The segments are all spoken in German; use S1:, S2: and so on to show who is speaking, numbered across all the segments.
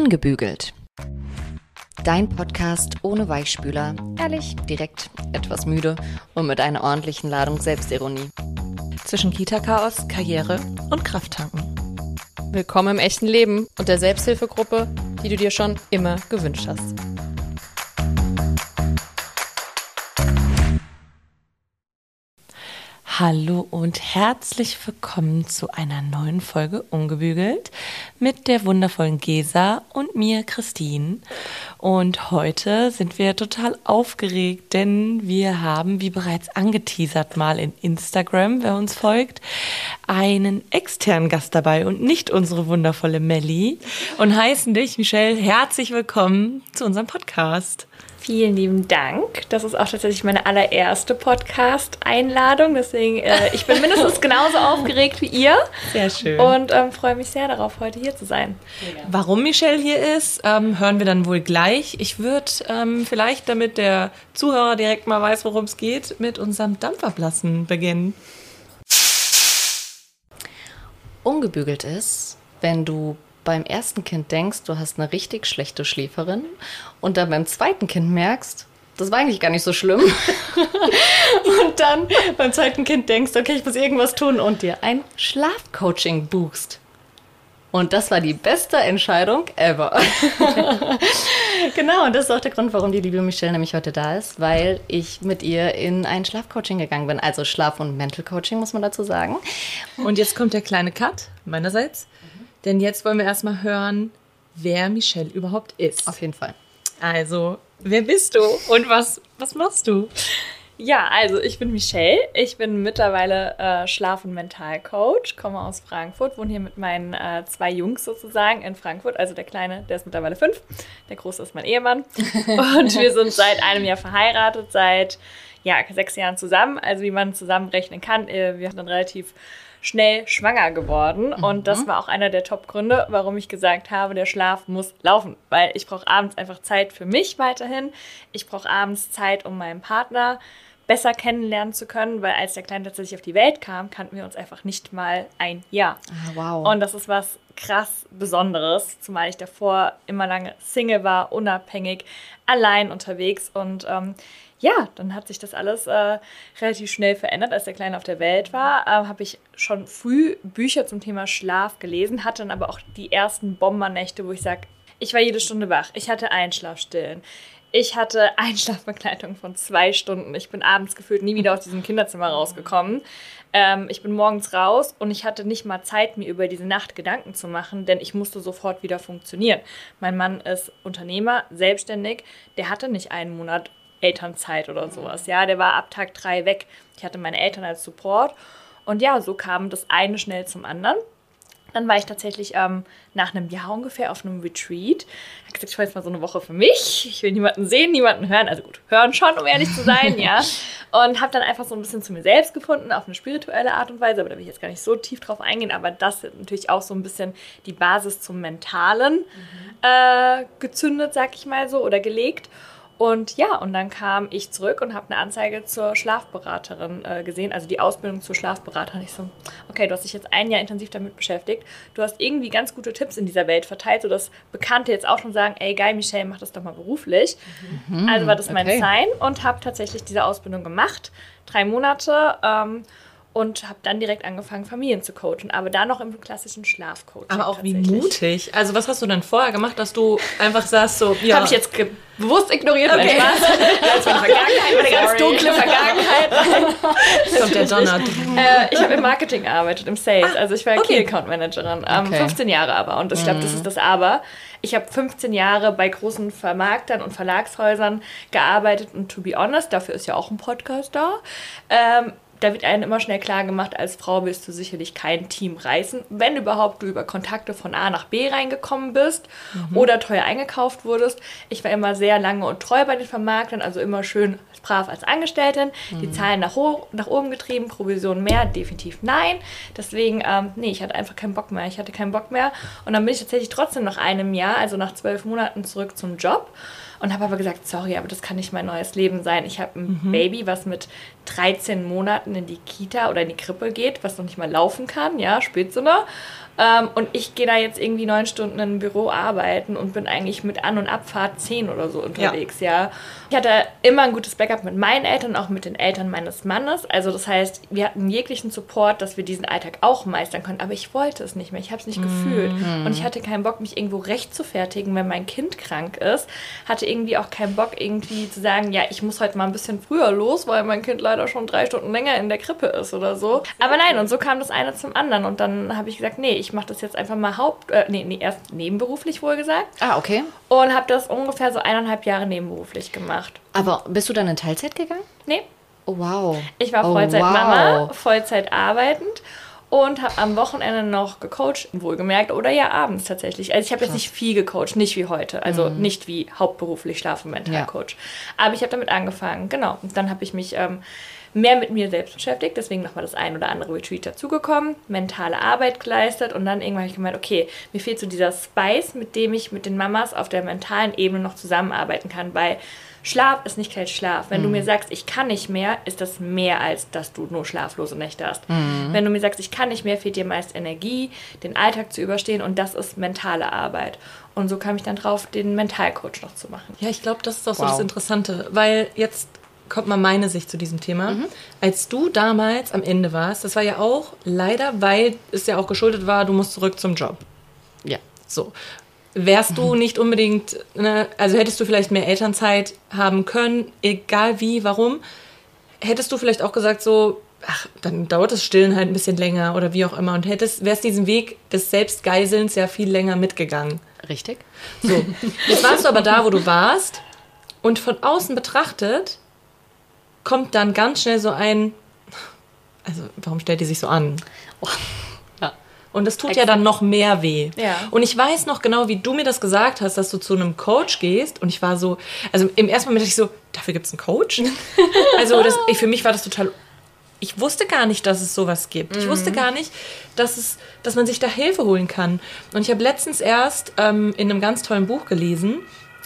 S1: Ungebügelt. Dein Podcast ohne Weichspüler. Ehrlich, direkt, etwas müde und mit einer ordentlichen Ladung Selbstironie.
S2: Zwischen Kita-Chaos, Karriere und Krafttanken.
S3: Willkommen im echten Leben und der Selbsthilfegruppe, die du dir schon immer gewünscht hast.
S2: Hallo und herzlich willkommen zu einer neuen Folge Ungebügelt mit der wundervollen Gesa und mir, Christine. Und heute sind wir total aufgeregt, denn wir haben, wie bereits angeteasert mal in Instagram, wer uns folgt, einen externen Gast dabei und nicht unsere wundervolle Melli. Und heißen dich, Michelle, herzlich willkommen zu unserem Podcast.
S4: Vielen lieben Dank. Das ist auch tatsächlich meine allererste Podcast-Einladung. Deswegen, ich bin mindestens genauso aufgeregt wie ihr.
S2: Sehr schön.
S4: Und freue mich sehr darauf, heute hier zu sein.
S2: Warum Michelle hier ist, hören wir dann wohl gleich. Ich würde vielleicht, damit der Zuhörer direkt mal weiß, worum es geht, mit unserem Dampfablassen beginnen.
S1: Ungebügelt ist, wenn du beim ersten Kind denkst, du hast eine richtig schlechte Schläferin und dann beim zweiten Kind merkst, das war eigentlich gar nicht so schlimm. Und dann beim zweiten Kind denkst, okay, ich muss irgendwas tun und dir ein Schlafcoaching buchst. Und das war die beste Entscheidung ever. Genau, und das ist auch der Grund, warum die liebe Michelle nämlich heute da ist, weil ich mit ihr in ein Schlafcoaching gegangen bin. Also Schlaf- und Mental Coaching, muss man dazu sagen.
S2: Und jetzt kommt der kleine Cut meinerseits. Denn jetzt wollen wir erstmal hören, wer Michelle überhaupt ist.
S1: Auf jeden Fall.
S2: Also, wer bist du und was machst du?
S4: Ja, also ich bin Michelle. Ich bin mittlerweile Schlaf- und Mentalcoach, komme aus Frankfurt, wohne hier mit meinen 2 Jungs sozusagen in Frankfurt. Also der Kleine, der ist mittlerweile 5, der Große ist mein Ehemann. Und wir sind seit einem Jahr verheiratet, seit 6 Jahren zusammen. Also wie man zusammenrechnen kann, wir sind dann relativ schnell schwanger geworden. Und das war auch einer der Top-Gründe, warum ich gesagt habe, der Schlaf muss laufen. Weil ich brauche abends einfach Zeit für mich weiterhin. Ich brauche abends Zeit, um meinen Partner besser kennenlernen zu können, weil als der Kleine tatsächlich auf die Welt kam, kannten wir uns einfach nicht mal ein Jahr.
S1: Ah, wow.
S4: Und das ist was krass Besonderes, zumal ich davor immer lange Single war, unabhängig, allein unterwegs und dann hat sich das alles relativ schnell verändert. Als der Kleine auf der Welt war, habe ich schon früh Bücher zum Thema Schlaf gelesen, hatte dann aber auch die ersten Bombernächte, wo ich sage, ich war jede Stunde wach, ich hatte Einschlafstillen. Ich hatte Einschlafbegleitung von 2 Stunden. Ich bin abends gefühlt nie wieder aus diesem Kinderzimmer rausgekommen. Ich bin morgens raus und ich hatte nicht mal Zeit, mir über diese Nacht Gedanken zu machen, denn ich musste sofort wieder funktionieren. Mein Mann ist Unternehmer, selbstständig. Der hatte nicht einen Monat Elternzeit oder sowas. Ja, der war ab Tag 3 weg. Ich hatte meine Eltern als Support. Und ja, so kam das eine schnell zum anderen. Dann war ich tatsächlich nach einem Jahr ungefähr auf einem Retreat. Ich habe gesagt, ich war jetzt mal so eine Woche für mich. Ich will niemanden sehen, niemanden hören. Also gut, hören schon, um ehrlich zu sein, ja. Und habe dann einfach so ein bisschen zu mir selbst gefunden, auf eine spirituelle Art und Weise. Aber da will ich jetzt gar nicht so tief drauf eingehen. Aber das ist natürlich auch so ein bisschen die Basis zum Mentalen gezündet, sag ich mal so, oder gelegt. Und ja, und dann kam ich zurück und habe eine Anzeige zur Schlafberaterin gesehen, also die Ausbildung zur Schlafberaterin. Ich so, okay, du hast dich jetzt 1 Jahr intensiv damit beschäftigt. Du hast irgendwie ganz gute Tipps in dieser Welt verteilt, sodass Bekannte jetzt auch schon sagen, ey, geil, Michelle, mach das doch mal beruflich. Also war das mein Sign und habe tatsächlich diese Ausbildung gemacht, 3 Monate, und habe dann direkt angefangen, Familien zu coachen, aber da noch im klassischen Schlafcoaching.
S2: Aber auch wie mutig. Also was hast du dann vorher gemacht, dass du einfach sagst so, ja.
S4: Habe ich jetzt bewusst ignoriert, okay. Mein Spaß. Das war die Vergangenheit, meine ganz dunkle Vergangenheit.
S2: Jetzt kommt der Donner.
S4: Ich habe im Marketing gearbeitet, im Sales. Also ich war Key Account Managerin. 15 Jahre aber. Und ich glaube, das ist das Aber. Ich habe 15 Jahre bei großen Vermarktern und Verlagshäusern gearbeitet. Und to be honest, dafür ist ja auch ein Podcast da. Da wird einem immer schnell klar gemacht, als Frau wirst du sicherlich kein Team reißen. Wenn überhaupt du über Kontakte von A nach B reingekommen bist oder teuer eingekauft wurdest. Ich war immer sehr lange und treu bei den Vermarktern, also immer schön brav als Angestellten. Die Zahlen nach oben getrieben, Provision mehr, definitiv nein. Deswegen, ich hatte einfach keinen Bock mehr. Und dann bin ich tatsächlich trotzdem nach einem Jahr, also nach 12 Monaten zurück zum Job. und habe aber gesagt, sorry, aber das kann nicht mein neues Leben sein. Ich habe ein Baby, was mit 13 Monaten in die Kita oder in die Krippe geht, was noch nicht mal laufen kann, ja, Spätzünder. Und ich gehe da jetzt irgendwie 9 Stunden in ein Büro arbeiten und bin eigentlich mit An- und Abfahrt 10 oder so unterwegs, ja. Ich hatte immer ein gutes Backup mit meinen Eltern, auch mit den Eltern meines Mannes. Also das heißt, wir hatten jeglichen Support, dass wir diesen Alltag auch meistern können. Aber ich wollte es nicht mehr, ich habe es nicht gefühlt. Und ich hatte keinen Bock, mich irgendwo rechtfertigen, wenn mein Kind krank ist. Hatte irgendwie auch keinen Bock, irgendwie zu sagen, ja, ich muss heute mal ein bisschen früher los, weil mein Kind leider schon 3 Stunden länger in der Krippe ist oder so. Aber nein, und so kam das eine zum anderen. Und dann habe ich gesagt, nee, ich mache das jetzt einfach mal erst nebenberuflich wohl gesagt.
S1: Ah, okay.
S4: Und habe das ungefähr so 1,5 Jahre nebenberuflich gemacht.
S1: Aber bist du dann in Teilzeit gegangen?
S4: Nee,
S1: Oh, wow.
S4: ich war Vollzeit-Mama, Vollzeit arbeitend und habe am Wochenende noch gecoacht, wohlgemerkt, oder ja abends tatsächlich. Also ich habe jetzt nicht viel gecoacht, nicht wie heute, also nicht wie hauptberuflich Schlaf- und Mentalcoach. Aber ich habe damit angefangen, genau. Und dann habe ich mich mehr mit mir selbst beschäftigt, deswegen nochmal das ein oder andere Retreat dazugekommen, mentale Arbeit geleistet und dann irgendwann habe ich gemeint, okay, mir fehlt so dieser Spice, mit dem ich mit den Mamas auf der mentalen Ebene noch zusammenarbeiten kann, weil Schlaf ist nicht gleich Schlaf. Wenn du mir sagst, ich kann nicht mehr, ist das mehr, als dass du nur schlaflose Nächte hast. Wenn du mir sagst, ich kann nicht mehr, fehlt dir meist Energie, den Alltag zu überstehen und das ist mentale Arbeit. Und so kam ich dann drauf, den Mentalcoach noch zu machen.
S2: Ja, ich glaube, das ist auch so das Interessante, weil jetzt kommt mal meine Sicht zu diesem Thema. Als du damals am Ende warst, das war ja auch leider, weil es ja auch geschuldet war, du musst zurück zum Job.
S1: Ja.
S2: So. Wärst du nicht unbedingt, ne, also hättest du vielleicht mehr Elternzeit haben können, egal wie, warum, hättest du vielleicht auch gesagt so, ach, dann dauert das Stillen halt ein bisschen länger oder wie auch immer und wärst diesen Weg des Selbstgeiselns ja viel länger mitgegangen.
S1: Richtig.
S2: So, jetzt warst du aber da, wo du warst und von außen betrachtet kommt dann ganz schnell so ein, also warum stellt die sich so an?
S1: Oh. Ja.
S2: Und das tut ja dann noch mehr weh.
S4: Ja.
S2: Und ich weiß noch genau, wie du mir das gesagt hast, dass du zu einem Coach gehst. Und ich war so, also im ersten Moment dachte ich so, dafür gibt es einen Coach? Also für mich war das total, ich wusste gar nicht, dass es sowas gibt. Ich wusste gar nicht, dass man sich da Hilfe holen kann. Und ich habe letztens erst in einem ganz tollen Buch gelesen,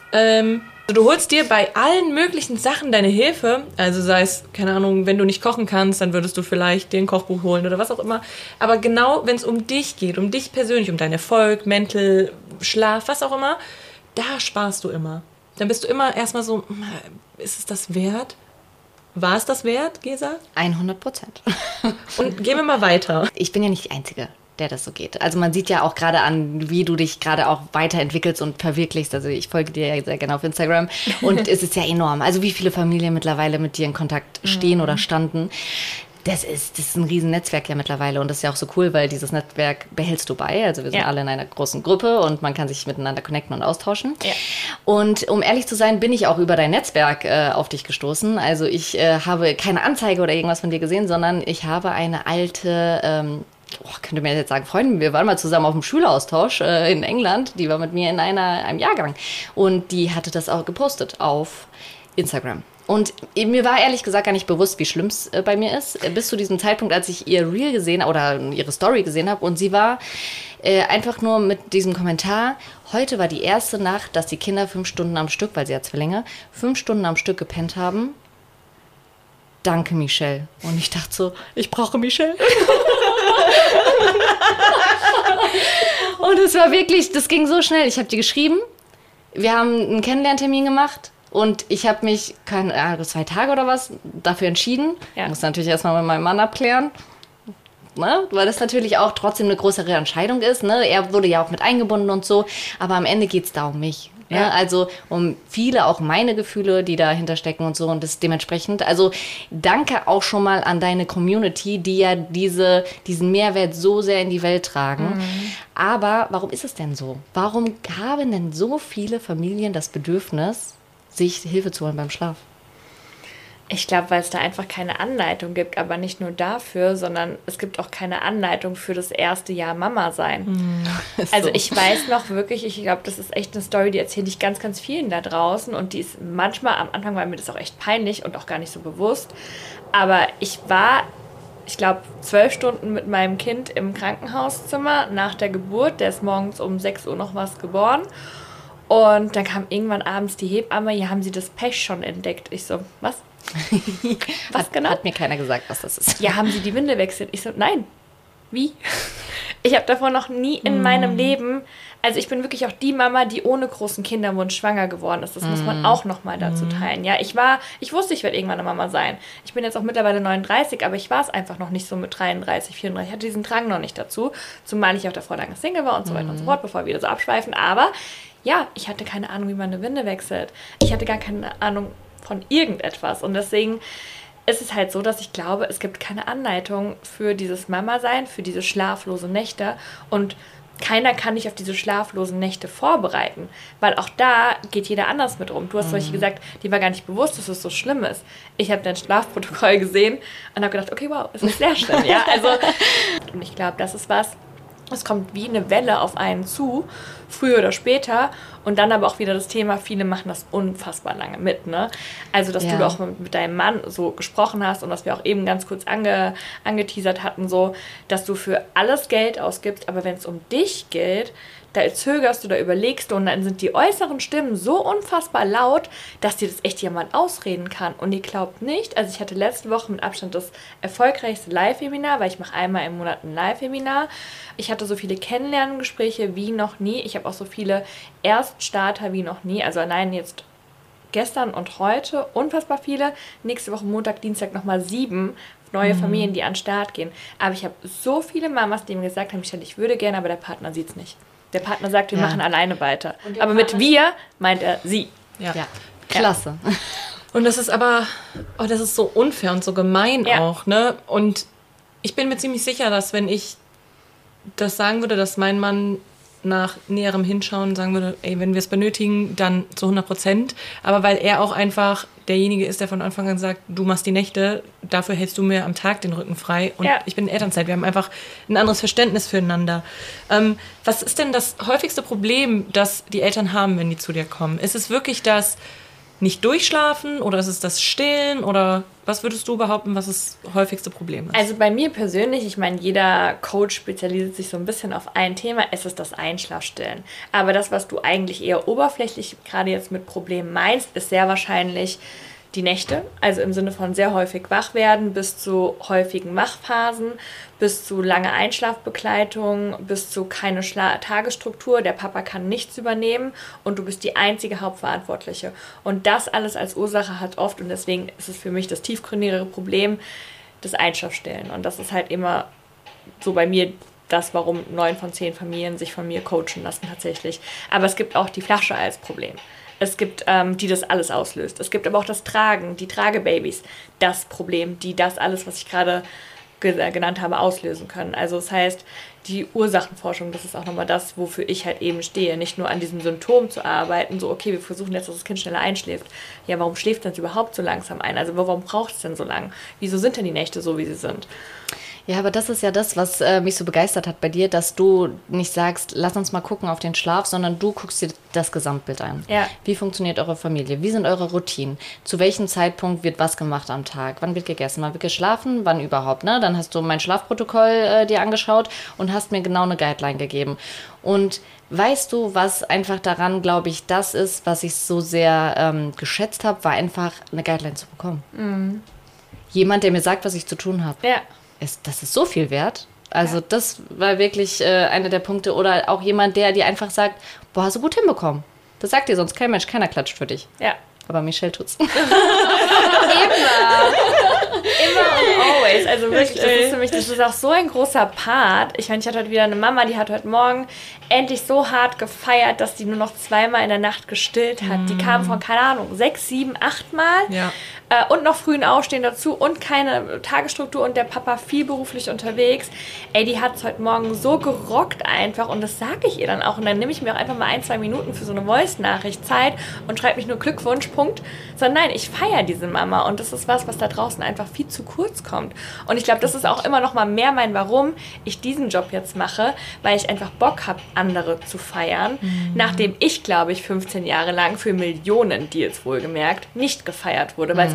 S2: du holst dir bei allen möglichen Sachen deine Hilfe, also sei es, keine Ahnung, wenn du nicht kochen kannst, dann würdest du vielleicht dir ein Kochbuch holen oder was auch immer. Aber genau, wenn es um dich geht, um dich persönlich, um deinen Erfolg, Mental, Schlaf, was auch immer, da sparst du immer. Dann bist du immer erstmal so, ist es das wert? War es das wert, Gesa?
S1: 100%.
S2: Und gehen wir mal weiter.
S1: Ich bin ja nicht die Einzige, der das so geht. Also man sieht ja auch gerade an, wie du dich gerade auch weiterentwickelst und verwirklichst. Also ich folge dir ja sehr gerne auf Instagram und es ist ja enorm. Also wie viele Familien mittlerweile mit dir in Kontakt stehen oder standen. Das ist ein riesen Netzwerk ja mittlerweile und das ist ja auch so cool, weil dieses Netzwerk behältst du bei. Also wir sind alle in einer großen Gruppe und man kann sich miteinander connecten und austauschen. Ja. Und um ehrlich zu sein, bin ich auch über dein Netzwerk auf dich gestoßen. Also ich habe keine Anzeige oder irgendwas von dir gesehen, sondern ich habe eine alte könnte mir jetzt sagen, Freundin, wir waren mal zusammen auf dem Schüleraustausch in England, die war mit mir in einem Jahrgang und die hatte das auch gepostet auf Instagram. Und mir war ehrlich gesagt gar nicht bewusst, wie schlimm es bei mir ist, bis zu diesem Zeitpunkt, als ich ihr Reel gesehen oder ihre Story gesehen habe und sie war einfach nur mit diesem Kommentar, heute war die erste Nacht, dass die Kinder 5 Stunden am Stück, weil sie hat Zwillinge, 5 Stunden am Stück gepennt haben. Danke, Michelle. Und ich dachte so, ich brauche Michelle. Und es war wirklich, das ging so schnell. Ich habe dir geschrieben, wir haben einen Kennenlerntermin gemacht und ich habe mich, 2 Tage oder was, dafür entschieden. Ja. Muss natürlich erstmal mit meinem Mann abklären. Ne? Weil das natürlich auch trotzdem eine größere Entscheidung ist. Ne? Er wurde ja auch mit eingebunden und so. Aber am Ende geht es da um mich. Ja. Ne? Also um viele, auch meine Gefühle, die dahinter stecken und so. Und das dementsprechend, also danke auch schon mal an deine Community, die ja diesen Mehrwert so sehr in die Welt tragen. Mhm. Aber warum ist es denn so? Warum haben denn so viele Familien das Bedürfnis, sich Hilfe zu holen beim Schlaf?
S4: Ich glaube, weil es da einfach keine Anleitung gibt, aber nicht nur dafür, sondern es gibt auch keine Anleitung für das erste Jahr Mama sein. Also ich weiß noch wirklich, ich glaube, das ist echt eine Story, die erzähle ich ganz, ganz vielen da draußen und die ist manchmal, am Anfang war mir das auch echt peinlich und auch gar nicht so bewusst, aber ich war, ich glaube, 12 Stunden mit meinem Kind im Krankenhauszimmer nach der Geburt, der ist morgens um 6 Uhr noch was geboren. Und dann kam irgendwann abends die Hebamme, hier haben sie das Pech schon entdeckt. Ich so, was? Was genau?
S1: Hat mir keiner gesagt, was das ist.
S4: Ja, haben sie die Windel wechselt? Ich so, nein. Wie? Ich habe davor noch nie in meinem Leben, also ich bin wirklich auch die Mama, die ohne großen Kinderwunsch schwanger geworden ist. Das muss man auch nochmal dazu teilen. Ja, ich wusste, ich werde irgendwann eine Mama sein. Ich bin jetzt auch mittlerweile 39, aber ich war es einfach noch nicht so mit 33, 34. Ich hatte diesen Drang noch nicht dazu, zumal ich auch davor lange Single war und so weiter und so fort, bevor wir wieder so abschweifen. Aber ja, ich hatte keine Ahnung, wie man eine Winde wechselt. Ich hatte gar keine Ahnung von irgendetwas. Und deswegen ist es halt so, dass ich glaube, es gibt keine Anleitung für dieses Mama-Sein, für diese schlaflose Nächte. Und keiner kann dich auf diese schlaflosen Nächte vorbereiten. Weil auch da geht jeder anders mit um. Du hast solche gesagt, die war gar nicht bewusst, dass es so schlimm ist. Ich habe dein Schlafprotokoll gesehen und habe gedacht, okay, wow, es ist sehr schlimm. Ja, also, und ich glaube, das ist was, es kommt wie eine Welle auf einen zu, früher oder später. Und dann aber auch wieder das Thema, viele machen das unfassbar lange mit, ne? Also, dass du auch mit deinem Mann so gesprochen hast und was wir auch eben ganz kurz angeteasert hatten, so, dass du für alles Geld ausgibst, aber wenn es um dich geht, da zögerst du, da überlegst du und dann sind die äußeren Stimmen so unfassbar laut, dass dir das echt jemand ausreden kann. Und ihr glaubt nicht, also ich hatte letzte Woche mit Abstand das erfolgreichste Live-Webinar, weil ich mache einmal im Monat ein Live-Webinar. Ich hatte so viele Kennenlerngespräche wie noch nie. Ich habe auch so viele Erststarter wie noch nie. Also allein jetzt gestern und heute unfassbar viele. Nächste Woche Montag, Dienstag nochmal 7 neue Familien, die an den Start gehen. Aber ich habe so viele Mamas, die mir gesagt haben, ich würde gerne, aber der Partner sieht es nicht. Der Partner sagt, wir machen alleine weiter. Aber mit wir meint er sie.
S1: Ja. Klasse.
S2: Und das ist aber, das ist so unfair und so gemein auch, ne? Und ich bin mir ziemlich sicher, dass wenn ich das sagen würde, dass mein Mann nach näherem Hinschauen sagen würde, ey, wenn wir es benötigen, dann zu 100%. Aber weil er auch einfach derjenige ist, der von Anfang an sagt, du machst die Nächte, dafür hältst du mir am Tag den Rücken frei. Und ich bin in Elternzeit. Wir haben einfach ein anderes Verständnis füreinander. Was ist denn das häufigste Problem, das die Eltern haben, wenn die zu dir kommen? Ist es wirklich das nicht durchschlafen oder ist es das Stillen oder was würdest du behaupten, was das häufigste Problem ist?
S4: Also bei mir persönlich, ich meine, jeder Coach spezialisiert sich so ein bisschen auf ein Thema, es ist das Einschlafstillen. Aber das, was du eigentlich eher oberflächlich gerade jetzt mit Problemen meinst, ist sehr wahrscheinlich die Nächte, also im Sinne von sehr häufig wach werden, bis zu häufigen Wachphasen, bis zu lange Einschlafbegleitung, bis zu keine Tagesstruktur, der Papa kann nichts übernehmen und du bist die einzige Hauptverantwortliche. Und das alles als Ursache hat oft, und deswegen ist es für mich das tiefgründigere Problem, das Einschlafstillen. Und das ist halt immer so bei mir das, warum 9 von 10 Familien sich von mir coachen lassen tatsächlich. Aber es gibt auch die Flasche als Problem. Es gibt, die das alles auslöst. Es gibt aber auch das Tragen, die Tragebabys, das Problem, die das alles, was ich gerade genannt habe, auslösen können. Also das heißt, die Ursachenforschung, das ist auch nochmal das, wofür ich halt eben stehe. Nicht nur an diesem Symptom zu arbeiten, so okay, wir versuchen jetzt, dass das Kind schneller einschläft. Ja, warum schläft denn es überhaupt so langsam ein? Also warum braucht es denn so lang? Wieso sind denn die Nächte so, wie sie sind?
S1: Ja, aber das ist ja das, was mich so begeistert hat bei dir, dass du nicht sagst, lass uns mal gucken auf den Schlaf, sondern du guckst dir das Gesamtbild an.
S4: Ja.
S1: Wie funktioniert eure Familie? Wie sind eure Routinen? Zu welchem Zeitpunkt wird was gemacht am Tag? Wann wird gegessen? Wann wird geschlafen? Wann überhaupt? Ne? Dann hast du mein Schlafprotokoll dir angeschaut und hast mir genau eine Guideline gegeben. Und weißt du, was einfach daran, glaube ich, das ist, was ich so sehr geschätzt habe, war einfach eine Guideline zu bekommen. Mhm. Jemand, der mir sagt, was ich zu tun habe.
S4: Ja.
S1: Das ist so viel wert. Also das war wirklich einer der Punkte. Oder auch jemand, der dir einfach sagt, boah, hast du gut hinbekommen. Das sagt dir sonst kein Mensch, keiner klatscht für dich.
S4: Ja.
S1: Aber Michelle tut's.
S4: Immer und always. Also wirklich, das ist für mich, das ist auch so ein großer Part. Ich meine, ich hatte heute wieder eine Mama, die hat heute Morgen endlich so hart gefeiert, dass die nur noch 2-mal in der Nacht gestillt hat. Die kam von, keine Ahnung, 6, 7, 8 Mal.
S2: Ja.
S4: Und noch frühen Aufstehen dazu und keine Tagesstruktur und der Papa viel beruflich unterwegs. Ey, die hat es heute Morgen so gerockt einfach und das sage ich ihr dann auch. Und dann nehme ich mir auch einfach mal 1-2 Minuten für so eine Voice-Nachricht Zeit und schreibe nicht nur Glückwunsch, Punkt, sondern nein, ich feiere diese Mama und das ist was da draußen einfach viel zu kurz kommt. Und ich glaube, das ist auch immer noch mal mehr mein Warum ich diesen Job jetzt mache, weil ich einfach Bock habe, andere zu feiern, nachdem ich, glaube ich, 15 Jahre lang für Millionen Deals wohlgemerkt nicht gefeiert wurde, weil es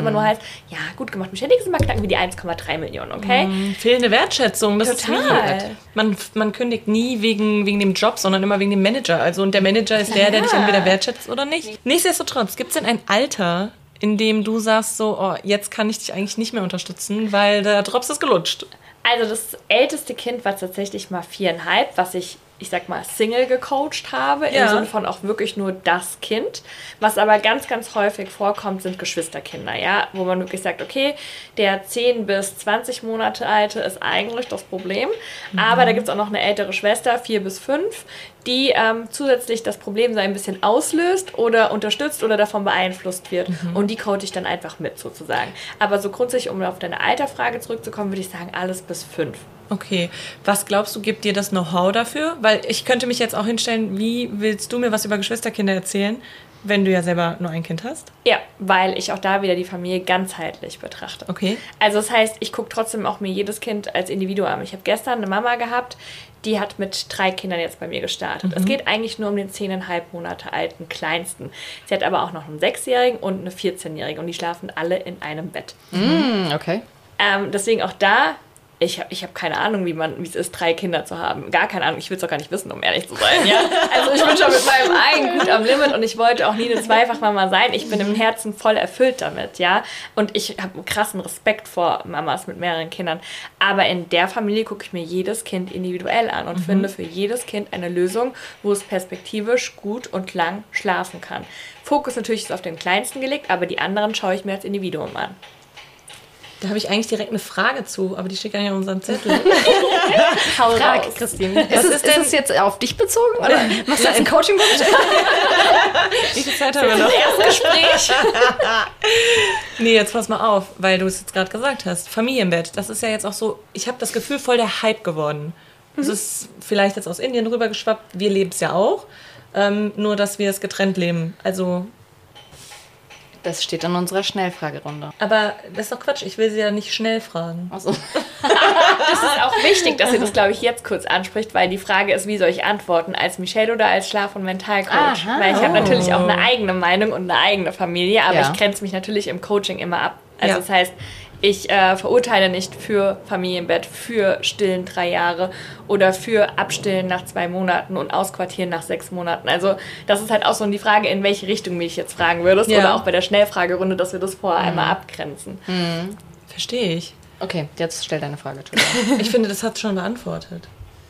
S4: immer nur heißt, ja, gut gemacht, Michelle, nächstes Mal knacken wir die 1,3 Millionen, okay?
S2: Fehlende Wertschätzung, das
S4: Total.
S2: ist wie, man kündigt nie wegen dem Job, sondern immer wegen dem Manager. Also und der Manager ist der dich entweder wertschätzt oder nicht. Nichtsdestotrotz, gibt es denn ein Alter, in dem du sagst so, oh, jetzt kann ich dich eigentlich nicht mehr unterstützen, weil der Drops ist gelutscht?
S4: Also das älteste Kind war tatsächlich mal 4,5, was ich sag mal, Single gecoacht habe, im Sinne von auch wirklich nur das Kind. Was aber ganz, ganz häufig vorkommt, sind Geschwisterkinder, ja, wo man wirklich sagt, okay, der 10 bis 20 Monate alte ist eigentlich das Problem, aber da gibt es auch noch eine ältere Schwester, 4 bis 5, die zusätzlich das Problem so ein bisschen auslöst oder unterstützt oder davon beeinflusst wird. Und die coache ich dann einfach mit, sozusagen. Aber so grundsätzlich, um auf deine Alterfrage zurückzukommen, würde ich sagen, alles bis 5.
S2: Okay, was glaubst du, gibt dir das Know-how dafür? Weil ich könnte mich jetzt auch hinstellen, wie willst du mir was über Geschwisterkinder erzählen, wenn du ja selber nur ein Kind hast?
S4: Ja, weil ich auch da wieder die Familie ganzheitlich betrachte.
S2: Okay.
S4: Also das heißt, ich gucke trotzdem auch mir jedes Kind als Individuum an. Ich habe gestern eine Mama gehabt, die hat mit 3 Kindern jetzt bei mir gestartet. Es geht eigentlich nur um den 10,5 Monate alten Kleinsten. Sie hat aber auch noch einen 6-Jährigen und eine 14-Jährige und die schlafen alle in einem Bett.
S1: Okay.
S4: Deswegen auch da, ich hab keine Ahnung, wie es ist, 3 Kinder zu haben. Gar keine Ahnung, ich will es auch gar nicht wissen, um ehrlich zu sein. Ja? Also ich bin schon mit meinem einen gut am Limit und ich wollte auch nie eine Zweifachmama sein. Ich bin im Herzen voll erfüllt damit, ja. Und ich habe einen krassen Respekt vor Mamas mit mehreren Kindern. Aber in der Familie gucke ich mir jedes Kind individuell an und finde für jedes Kind eine Lösung, wo es perspektivisch gut und lang schlafen kann. Fokus natürlich ist auf den Kleinsten gelegt, aber die anderen schaue ich mir als Individuum an.
S2: Da habe ich eigentlich direkt eine Frage zu, aber die steht gar nicht auf unserem Zettel.
S1: Frage, Christine. Ist es jetzt auf dich bezogen? Oder machst du jetzt ein Coaching mit?
S2: Wie viel Zeit haben wir noch?
S4: Erstgespräch.
S2: Nee, jetzt pass mal auf, weil du es jetzt gerade gesagt hast. Familienbett, das ist ja jetzt auch so, ich habe das Gefühl, voll der Hype geworden. Es ist vielleicht jetzt aus Indien rübergeschwappt, wir leben es ja auch, nur dass wir es getrennt leben. Also...
S1: Das steht in unserer Schnellfragerunde.
S2: Aber das ist doch Quatsch, ich will sie ja nicht schnell fragen.
S1: Ach so.
S4: Das ist auch wichtig, dass ihr das, glaube ich, jetzt kurz anspricht, weil die Frage ist, wie soll ich antworten? Als Michelle oder als Schlaf- und Mentalcoach?
S1: Aha.
S4: Weil ich habe natürlich auch eine eigene Meinung und eine eigene Familie, aber
S1: Ja.
S4: ich grenze mich natürlich im Coaching immer ab. Also
S2: Ja.
S4: das heißt, ich verurteile nicht für Familienbett, für Stillen 3 Jahre oder für Abstillen nach 2 Monaten und Ausquartieren nach 6 Monaten. Also das ist halt auch so die Frage, in welche Richtung mich jetzt fragen würdest.
S2: Ja.
S4: Oder auch bei der Schnellfragerunde, dass wir das vorher einmal abgrenzen.
S2: Verstehe ich.
S1: Okay, jetzt stell deine Frage. Entschuldigung.
S2: Ich finde, das hat schon beantwortet.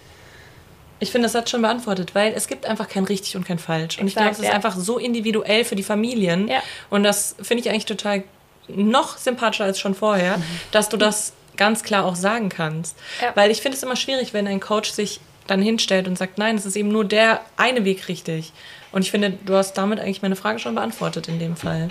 S2: Weil es gibt einfach kein richtig und kein falsch. Und ich glaube, es ist einfach so individuell für die Familien.
S4: Ja.
S2: Und das finde ich eigentlich total noch sympathischer als schon vorher, dass du das ganz klar auch sagen kannst.
S4: Ja.
S2: Weil ich finde es immer schwierig, wenn ein Coach sich dann hinstellt und sagt, nein, es ist eben nur der eine Weg richtig. Und ich finde, du hast damit eigentlich meine Frage schon beantwortet in dem Fall.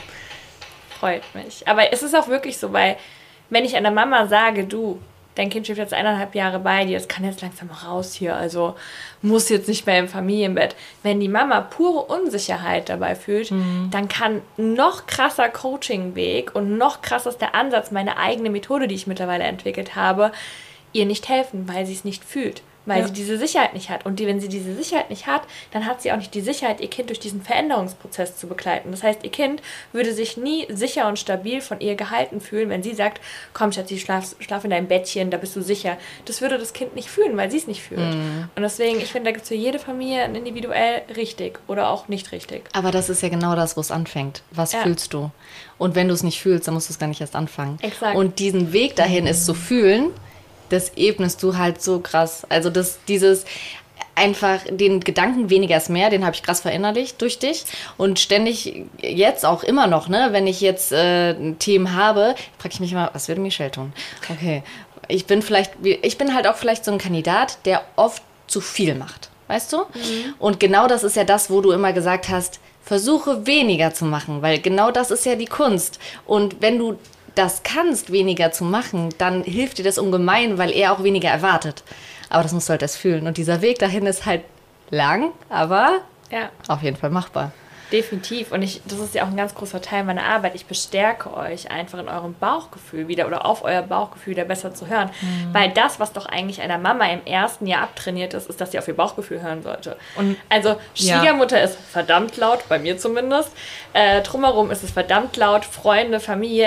S4: Freut mich. Aber es ist auch wirklich so, weil wenn ich einer Mama sage, du, dein Kind schläft jetzt 1,5 Jahre bei dir, das kann jetzt langsam raus hier, also muss jetzt nicht mehr im Familienbett. Wenn die Mama pure Unsicherheit dabei fühlt, dann kann noch krasser Coachingweg und noch krasser ist der Ansatz, meine eigene Methode, die ich mittlerweile entwickelt habe, ihr nicht helfen, weil sie es nicht fühlt. Weil sie diese Sicherheit nicht hat. Und wenn sie diese Sicherheit nicht hat, dann hat sie auch nicht die Sicherheit, ihr Kind durch diesen Veränderungsprozess zu begleiten. Das heißt, ihr Kind würde sich nie sicher und stabil von ihr gehalten fühlen, wenn sie sagt, komm Schatzi, schlaf in deinem Bettchen, da bist du sicher. Das würde das Kind nicht fühlen, weil sie es nicht fühlt. Und deswegen, ich finde, da gibt es für jede Familie ein individuell richtig oder auch nicht richtig.
S1: Aber das ist ja genau das, wo es anfängt. Was
S4: Ja.
S1: fühlst du? Und wenn du es nicht fühlst, dann musst du es gar nicht erst anfangen.
S4: Exakt.
S1: Und diesen Weg dahin ist zu fühlen, das ebnest du halt so krass. Also dieses einfach den Gedanken weniger ist mehr, den habe ich krass verinnerlicht durch dich. Und ständig jetzt auch immer noch, ne, wenn ich jetzt Themen habe, frage ich mich immer, was würde Michelle tun? Okay, ich bin halt auch vielleicht so ein Kandidat, der oft zu viel macht. Weißt du? Und genau das ist ja das, wo du immer gesagt hast, versuche weniger zu machen, weil genau das ist ja die Kunst. Und wenn du das kannst, weniger zu machen, dann hilft dir das ungemein, weil er auch weniger erwartet. Aber das musst du halt erst fühlen. Und dieser Weg dahin ist halt lang, aber
S4: Ja.
S1: auf jeden Fall machbar.
S4: Definitiv. Und das ist ja auch ein ganz großer Teil meiner Arbeit. Ich bestärke euch einfach in eurem Bauchgefühl wieder oder auf euer Bauchgefühl wieder besser zu hören. Weil das, was doch eigentlich einer Mama im ersten Jahr abtrainiert ist, ist, dass sie auf ihr Bauchgefühl hören sollte.
S2: Und
S4: also Schwiegermutter ist verdammt laut, bei mir zumindest. Drumherum ist es verdammt laut, Freunde, Familie.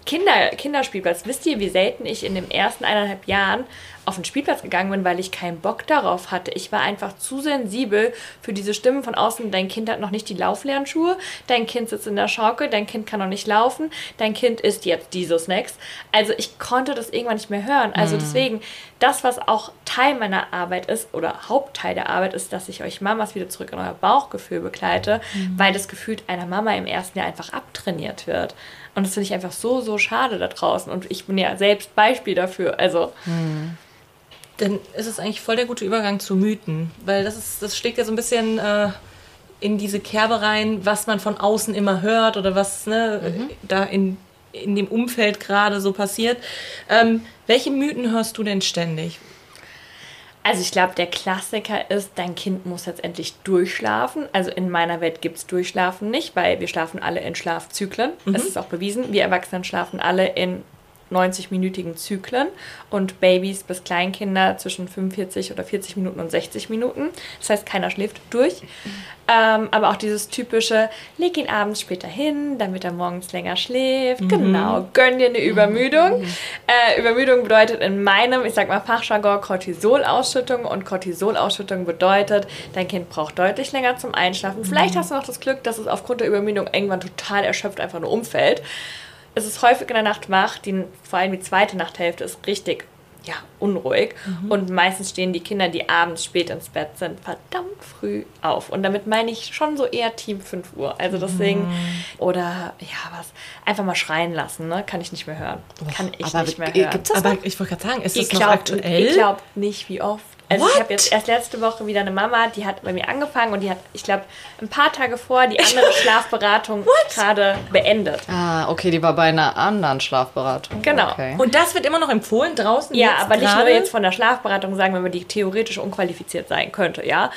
S4: Kinderspielplatz. Wisst ihr, wie selten ich in den ersten 1,5 Jahren auf den Spielplatz gegangen bin, weil ich keinen Bock darauf hatte. Ich war einfach zu sensibel für diese Stimmen von außen. Dein Kind hat noch nicht die Lauflernschuhe, dein Kind sitzt in der Schaukel, dein Kind kann noch nicht laufen, dein Kind isst jetzt diese Snacks. Also ich konnte das irgendwann nicht mehr hören. Also deswegen, das, was auch Teil meiner Arbeit ist oder Hauptteil der Arbeit ist, dass ich euch Mamas wieder zurück in euer Bauchgefühl begleite, weil das Gefühl einer Mama im ersten Jahr einfach abtrainiert wird. Und das finde ich einfach so, so schade da draußen. Und ich bin ja selbst Beispiel dafür. Also
S2: Dann ist es eigentlich voll der gute Übergang zu Mythen, weil das schlägt ja so ein bisschen in diese Kerbe rein, was man von außen immer hört oder was da in dem Umfeld gerade so passiert. Welche Mythen hörst du denn ständig?
S4: Also ich glaube, der Klassiker ist, dein Kind muss jetzt endlich durchschlafen. Also in meiner Welt gibt es Durchschlafen nicht, weil wir schlafen alle in Schlafzyklen. Das ist auch bewiesen. Wir Erwachsenen schlafen alle in 90-minütigen Zyklen und Babys bis Kleinkinder zwischen 45 oder 40 Minuten und 60 Minuten. Das heißt, keiner schläft durch. Aber auch dieses typische, leg ihn abends später hin, damit er morgens länger schläft. Genau, gönn dir eine Übermüdung. Übermüdung bedeutet in meinem, ich sag mal Fachjargon, Cortisolausschüttung. Und Cortisolausschüttung bedeutet, dein Kind braucht deutlich länger zum Einschlafen. Vielleicht hast du noch das Glück, dass es aufgrund der Übermüdung irgendwann total erschöpft einfach nur umfällt. Es ist häufig in der Nacht wach, vor allem die zweite Nachthälfte ist richtig unruhig. Und meistens stehen die Kinder, die abends spät ins Bett sind, verdammt früh auf. Und damit meine ich schon so eher Team 5 Uhr. Also deswegen, oder einfach mal schreien lassen, ne? Kann ich nicht mehr hören. Kann ich nicht mehr hören.
S2: Gibt's das aber ich wollte gerade sagen, ist das noch aktuell?
S4: Ihr glaubt nicht, wie oft. Also ich habe jetzt erst letzte Woche wieder eine Mama, die hat bei mir angefangen und die hat, ich glaube, ein paar Tage vor die andere Schlafberatung gerade beendet.
S1: Ah, okay, die war bei einer anderen Schlafberatung.
S4: Genau.
S1: Okay.
S2: Und das wird immer noch empfohlen draußen?
S4: Ja,
S2: jetzt
S4: aber nicht
S2: gerade?
S4: nur jetzt von der Schlafberatung, sagen wir mal, die theoretisch unqualifiziert sein könnte, ja.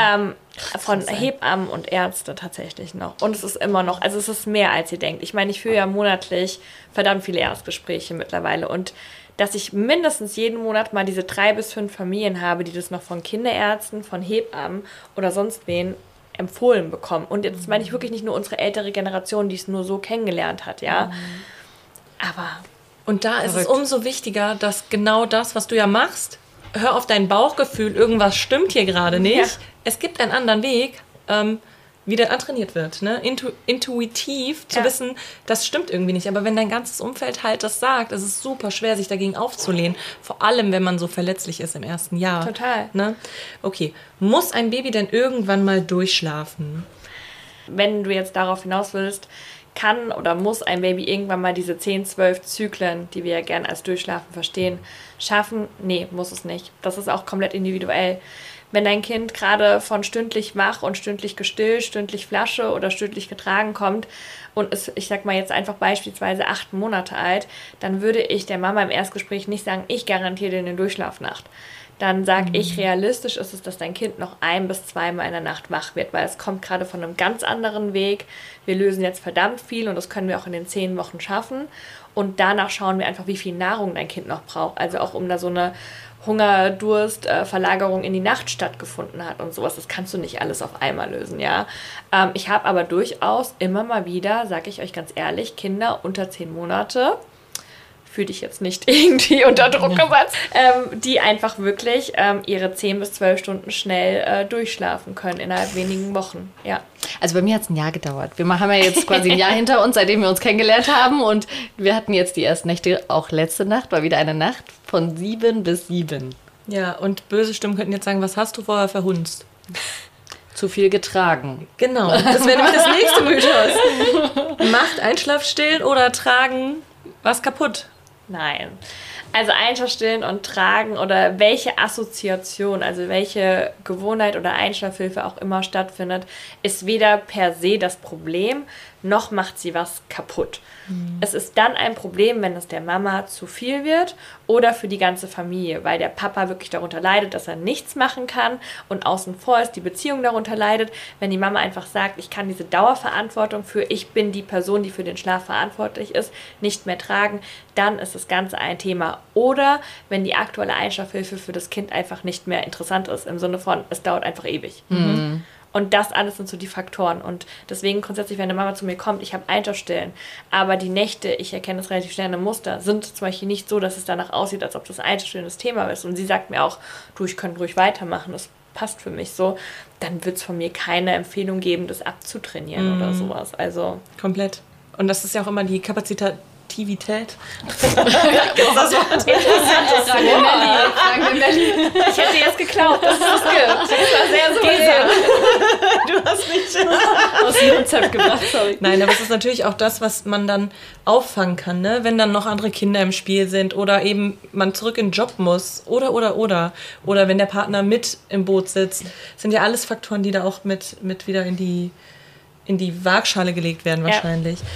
S4: Von Hebammen und Ärzte tatsächlich noch. Und es ist immer noch, also es ist mehr, als ihr denkt. Ich meine, ich führe ja monatlich verdammt viele Erstgespräche mittlerweile und dass ich mindestens jeden Monat mal diese 3 bis 5 Familien habe, die das noch von Kinderärzten, von Hebammen oder sonst wen empfohlen bekommen. Und jetzt meine ich wirklich nicht nur unsere ältere Generation, die es nur so kennengelernt hat, ja. Aber
S2: Und da ist es umso wichtiger, dass genau das, was du ja machst, hör auf dein Bauchgefühl, irgendwas stimmt hier gerade nicht.
S4: Ja.
S2: Es gibt einen anderen Weg, wie der antrainiert wird. Ne? Intuitiv zu wissen, das stimmt irgendwie nicht. Aber wenn dein ganzes Umfeld halt das sagt, ist es super schwer, sich dagegen aufzulehnen. Vor allem, wenn man so verletzlich ist im ersten Jahr.
S4: Total.
S2: Ne? Okay, muss ein Baby denn irgendwann mal durchschlafen?
S4: wenn du jetzt darauf hinaus willst, kann oder muss ein Baby irgendwann mal diese 10, 12 Zyklen, die wir ja gern als Durchschlafen verstehen, schaffen? Nee, muss es nicht. Das ist auch komplett individuell. Wenn dein Kind gerade von stündlich wach und stündlich gestillt, stündlich Flasche oder stündlich getragen kommt und ist, ich sag mal jetzt einfach beispielsweise 8 Monate alt, dann würde ich der Mama im Erstgespräch nicht sagen, ich garantiere dir eine Durchschlafnacht. Dann sage ich, realistisch ist es, dass dein Kind noch 1 bis 2 Mal in der Nacht wach wird, weil es kommt gerade von einem ganz anderen Weg. Wir lösen jetzt verdammt viel und das können wir auch in den 10 Wochen schaffen. Und danach schauen wir einfach, wie viel Nahrung dein Kind noch braucht. Also auch um da so eine Hunger, Durst, Verlagerung in die Nacht stattgefunden hat und sowas. Das kannst du nicht alles auf einmal lösen, ja. Ich habe aber durchaus immer mal wieder, sage ich euch ganz ehrlich, Kinder unter 10 Monate, fühle dich jetzt nicht irgendwie unter Druck gesetzt, die einfach wirklich ihre 10 bis 12 Stunden schnell durchschlafen können innerhalb wenigen Wochen, ja.
S1: Also bei mir hat es ein Jahr gedauert. Wir haben ja jetzt quasi ein Jahr hinter uns, seitdem wir uns kennengelernt haben. Und wir hatten jetzt die ersten Nächte, auch letzte Nacht, war wieder eine Nacht von 7 bis 7.
S2: Ja, und böse Stimmen könnten jetzt sagen, was hast du vorher verhunzt?
S1: Zu viel getragen.
S2: Genau, das wäre nämlich das nächste Mythos. Macht Einschlafstillen oder Tragen was kaputt?
S4: Nein. Also Einschlafstillen und Tragen oder welche Assoziation, also welche Gewohnheit oder Einschlafhilfe auch immer stattfindet, ist weder per se das Problem, noch macht sie was kaputt. Es ist dann ein Problem, wenn es der Mama zu viel wird oder für die ganze Familie, weil der Papa wirklich darunter leidet, dass er nichts machen kann und außen vor ist, die Beziehung darunter leidet. Wenn die Mama einfach sagt, ich kann diese Dauerverantwortung für ich bin die Person, die für den Schlaf verantwortlich ist, nicht mehr tragen, dann ist das Ganze ein Thema. Oder wenn die aktuelle Einschlafhilfe für das Kind einfach nicht mehr interessant ist, im Sinne von, es dauert einfach ewig. Und das alles sind so die Faktoren. Und deswegen grundsätzlich, wenn eine Mama zu mir kommt, ich habe Einschlafstillen, aber die Nächte, ich erkenne das relativ schnell in einem Muster, sind zum Beispiel nicht so, dass es danach aussieht, als ob das Einschlafstillen das Thema ist. Und sie sagt mir auch, du, ich könnte ruhig weitermachen, das passt für mich so. Dann wird es von mir keine Empfehlung geben, das abzutrainieren oder sowas. Also
S2: komplett. Und das ist ja auch immer die Kapazitivität.
S4: Gibt's das Wort? Fragen wir Melli. Ich hätte jetzt geglaubt, dass es das gibt. Das war sehr souverän.
S2: Du hast mich
S4: aus dem Konzept gebracht, sorry.
S2: Nein, aber es ist natürlich auch das, was man dann auffangen kann, ne? Wenn dann noch andere Kinder im Spiel sind oder eben man zurück in den Job muss oder wenn der Partner mit im Boot sitzt. Das sind ja alles Faktoren, die da auch mit wieder in die Waagschale gelegt werden wahrscheinlich. Ja.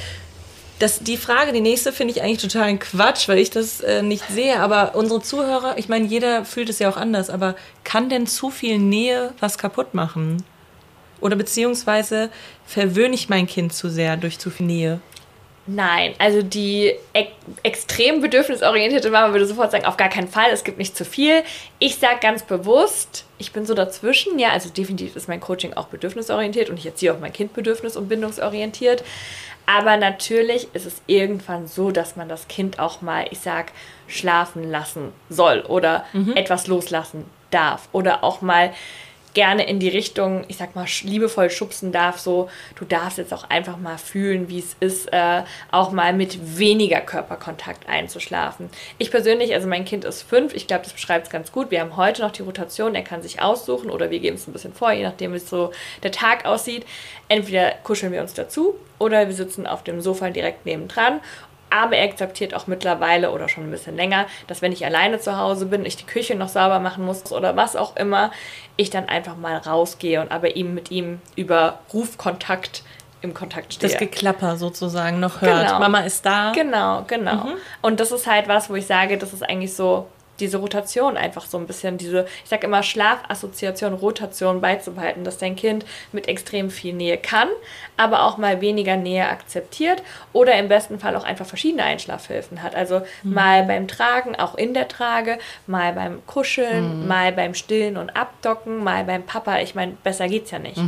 S2: Die nächste finde ich eigentlich totalen Quatsch, weil ich das nicht sehe, aber unsere Zuhörer, ich meine, jeder fühlt es ja auch anders, aber kann denn zu viel Nähe was kaputt machen? Oder beziehungsweise verwöhne ich mein Kind zu sehr durch zu viel Nähe?
S4: Nein, also die extrem bedürfnisorientierte Mama würde sofort sagen, auf gar keinen Fall, es gibt nicht zu viel. Ich sage ganz bewusst, ich bin so dazwischen, ja, also definitiv ist mein Coaching auch bedürfnisorientiert und ich erziehe auch mein Kind bedürfnis- und bindungsorientiert. Aber natürlich ist es irgendwann so, dass man das Kind auch mal, ich sag, schlafen lassen soll oder etwas loslassen darf oder auch mal gerne in die Richtung, ich sag mal, liebevoll schubsen darf, so, du darfst jetzt auch einfach mal fühlen, wie es ist, auch mal mit weniger Körperkontakt einzuschlafen. Ich persönlich, also mein Kind ist 5, ich glaube, das beschreibt es ganz gut. Wir haben heute noch die Rotation, er kann sich aussuchen oder wir geben es ein bisschen vor, je nachdem, wie so der Tag aussieht. Entweder kuscheln wir uns dazu oder wir sitzen auf dem Sofa direkt nebendran. Aber er akzeptiert auch mittlerweile oder schon ein bisschen länger, dass wenn ich alleine zu Hause bin, ich die Küche noch sauber machen muss oder was auch immer, ich dann einfach mal rausgehe und aber mit ihm über Rufkontakt im Kontakt stehe.
S2: Das Geklapper sozusagen noch hört. Genau. Mama ist da.
S4: Genau. Und das ist halt was, wo ich sage, das ist eigentlich so diese Rotation einfach so ein bisschen, ich sage immer Schlafassoziation, Rotation beizubehalten, dass dein Kind mit extrem viel Nähe kann, aber auch mal weniger Nähe akzeptiert oder im besten Fall auch einfach verschiedene Einschlafhilfen hat. Also mal beim Tragen, auch in der Trage, mal beim Kuscheln, mal beim Stillen und Abdocken, mal beim Papa. Ich meine, besser geht's ja nicht.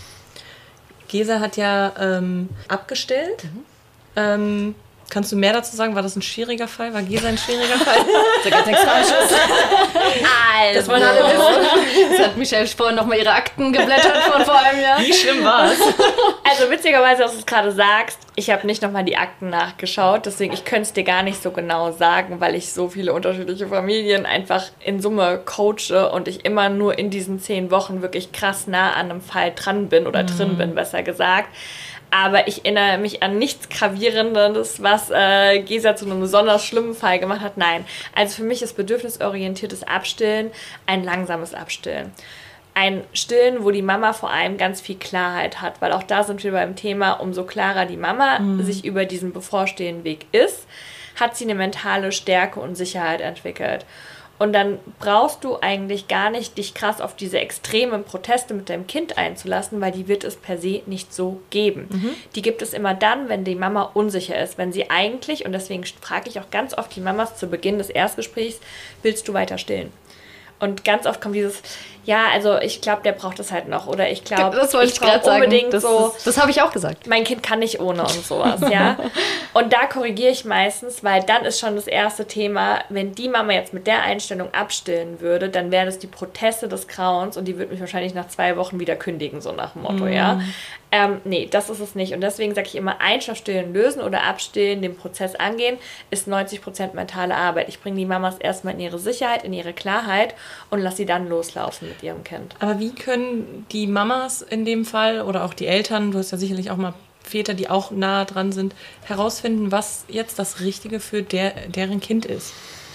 S2: Gesa hat ja abgestellt. Kannst du mehr dazu sagen? War das ein schwieriger Fall? War Gesa ein schwieriger Fall?
S1: Da gibt nichts Falsches.
S4: Also.
S1: Das wollen alle wissen. Das hat Michelle vorhin nochmal ihre Akten geblättert von vor einem Jahr.
S2: Wie schlimm war es?
S4: Also witzigerweise, dass du es gerade sagst, ich habe nicht nochmal die Akten nachgeschaut, deswegen ich könnte es dir gar nicht so genau sagen, weil ich so viele unterschiedliche Familien einfach in Summe coache und ich immer nur in diesen 10 Wochen wirklich krass nah an einem Fall dran bin oder drin bin, besser gesagt. Aber ich erinnere mich an nichts Gravierendes, was Gesa zu einem besonders schlimmen Fall gemacht hat. Nein, also für mich ist bedürfnisorientiertes Abstillen ein langsames Abstillen. Ein Stillen, wo die Mama vor allem ganz viel Klarheit hat, weil auch da sind wir beim Thema, umso klarer die Mama sich über diesen bevorstehenden Weg ist, hat sie eine mentale Stärke und Sicherheit entwickelt. Und dann brauchst du eigentlich gar nicht dich krass auf diese extremen Proteste mit deinem Kind einzulassen, weil die wird es per se nicht so geben. Die gibt es immer dann, wenn die Mama unsicher ist, wenn sie eigentlich, und deswegen frage ich auch ganz oft die Mamas zu Beginn des Erstgesprächs, willst du weiter stillen? Und ganz oft kommt dieses, ja, also ich glaube, der braucht das halt noch. Oder ich glaube,
S1: das wollte ich gerade sagen.
S4: Unbedingt
S1: das habe ich auch gesagt.
S4: Mein Kind kann nicht ohne und sowas, ja. Und da korrigiere ich meistens, weil dann ist schon das erste Thema, wenn die Mama jetzt mit der Einstellung abstillen würde, dann wären das die Proteste des Grauens und die würde mich wahrscheinlich nach 2 Wochen wieder kündigen, so nach dem Motto, ja. Nee, das ist es nicht. Und deswegen sage ich immer, Einschlafstillen lösen oder abstillen, den Prozess angehen, ist 90% mentale Arbeit. Ich bringe die Mamas erstmal in ihre Sicherheit, in ihre Klarheit und lasse sie dann loslaufen mit ihrem Kind.
S2: Aber wie können die Mamas in dem Fall oder auch die Eltern, du hast ja sicherlich auch mal Väter, die auch nah dran sind, herausfinden, was jetzt das Richtige für deren Kind ist?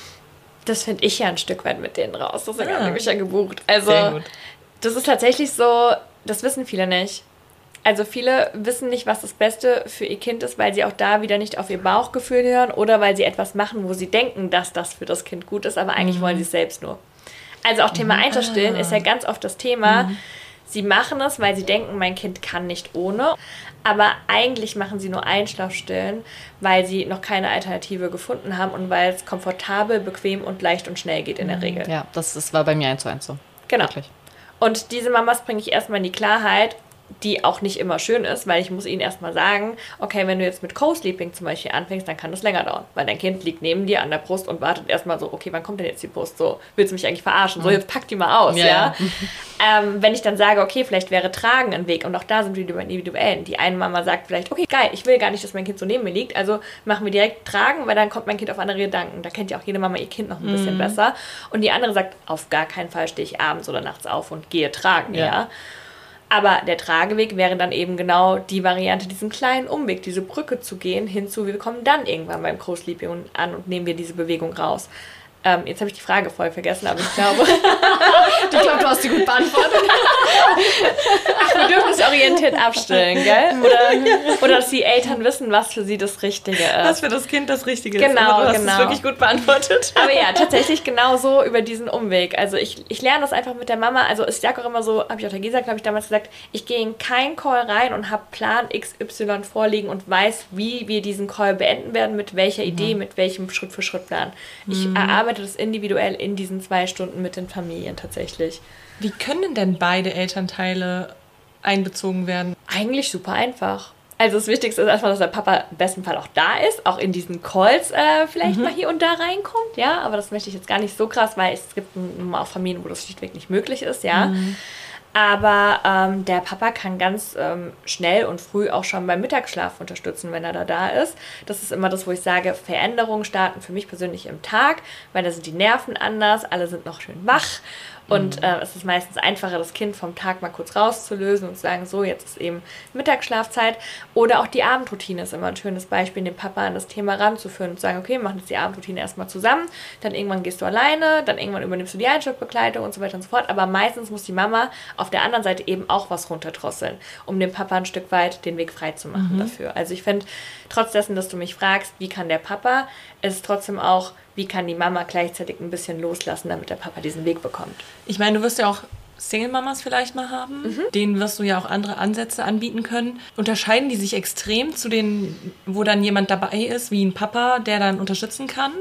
S4: Das finde ich ja ein Stück weit mit denen raus. Deswegen habe ich mich ja gebucht. Also,
S2: sehr gut.
S4: Das ist tatsächlich so, das wissen viele nicht. Also viele wissen nicht, was das Beste für ihr Kind ist, weil sie auch da wieder nicht auf ihr Bauchgefühl hören oder weil sie etwas machen, wo sie denken, dass das für das Kind gut ist, aber eigentlich wollen sie es selbst nur. Also auch Thema Einschlafstillen ist ja ganz oft das Thema, sie machen es, weil sie denken, mein Kind kann nicht ohne, aber eigentlich machen sie nur Einschlafstillen, weil sie noch keine Alternative gefunden haben und weil es komfortabel, bequem und leicht und schnell geht in der Regel.
S1: Ja, das war bei mir 1:1 so.
S4: Genau.
S1: Wirklich.
S4: Und diese Mamas bringe ich erstmal in die Klarheit, die auch nicht immer schön ist, weil ich muss ihnen erstmal sagen, okay, wenn du jetzt mit Co-Sleeping zum Beispiel anfängst, dann kann das länger dauern, weil dein Kind liegt neben dir an der Brust und wartet erstmal so, okay, wann kommt denn jetzt die Brust? So, willst du mich eigentlich verarschen? So, jetzt pack die mal aus, ja? Wenn ich dann sage, okay, vielleicht wäre Tragen ein Weg und auch da sind wir individuell. Die eine Mama sagt vielleicht, okay, geil, ich will gar nicht, dass mein Kind so neben mir liegt, also machen wir direkt Tragen, weil dann kommt mein Kind auf andere Gedanken. Da kennt ja auch jede Mama ihr Kind noch ein bisschen besser. Und die andere sagt, auf gar keinen Fall stehe ich abends oder nachts auf und gehe tragen, ja? Aber der Trageweg wäre dann eben genau die Variante, diesen kleinen Umweg, diese Brücke zu gehen, hinzu, wir kommen dann irgendwann beim Co-Sleeping an und nehmen wir diese Bewegung raus. Jetzt habe ich die Frage voll vergessen, aber ich glaube...
S1: Ich glaube, du hast die gut beantwortet.
S4: Bedürfnisorientiert abstillen, gell? Oder dass die Eltern wissen, was für sie das Richtige ist.
S2: Was für das Kind das Richtige ist.
S4: Genau,
S2: aber du hast es wirklich gut beantwortet.
S4: Aber ja, tatsächlich genau so über diesen Umweg. Also ich lerne das einfach mit der Mama. Also ich sage auch immer so, habe ich auch der Gesa, glaube ich, damals gesagt, ich gehe in keinen Call rein und habe Plan XY vorliegen und weiß, wie wir diesen Call beenden werden, mit welcher Idee, mit welchem Schritt-für-Schritt-Plan. Ich erarbeite das individuell in diesen 2 Stunden mit den Familien tatsächlich.
S2: Wie können denn beide Elternteile einbezogen werden?
S4: Eigentlich super einfach. Also das Wichtigste ist erstmal, dass der Papa im besten Fall auch da ist, auch in diesen Calls vielleicht mal hier und da reinkommt, ja, aber das möchte ich jetzt gar nicht so krass, weil es gibt auch Familien, wo das schlichtweg nicht möglich ist, ja. Aber der Papa kann ganz schnell und früh auch schon beim Mittagsschlaf unterstützen, wenn er da ist. Das ist immer das, wo ich sage, Veränderungen starten für mich persönlich im Tag, weil da sind die Nerven anders, alle sind noch schön wach. Und es ist meistens einfacher, das Kind vom Tag mal kurz rauszulösen und zu sagen, so, jetzt ist eben Mittagsschlafzeit. Oder auch die Abendroutine ist immer ein schönes Beispiel, den Papa an das Thema ranzuführen und zu sagen, okay, wir machen jetzt die Abendroutine erstmal zusammen, dann irgendwann gehst du alleine, dann irgendwann übernimmst du die Einschlafbegleitung und so weiter und so fort. Aber meistens muss die Mama auf der anderen Seite eben auch was runterdrosseln, um dem Papa ein Stück weit den Weg frei zu machen dafür. Also ich finde, trotz dessen, dass du mich fragst, wie kann der Papa, ist es trotzdem auch, wie kann die Mama gleichzeitig ein bisschen loslassen, damit der Papa diesen Weg bekommt.
S2: Ich meine, du wirst ja auch Single-Mamas vielleicht mal haben. Denen wirst du ja auch andere Ansätze anbieten können. Unterscheiden die sich extrem zu denen, wo dann jemand dabei ist, wie ein Papa, der dann unterstützen kann?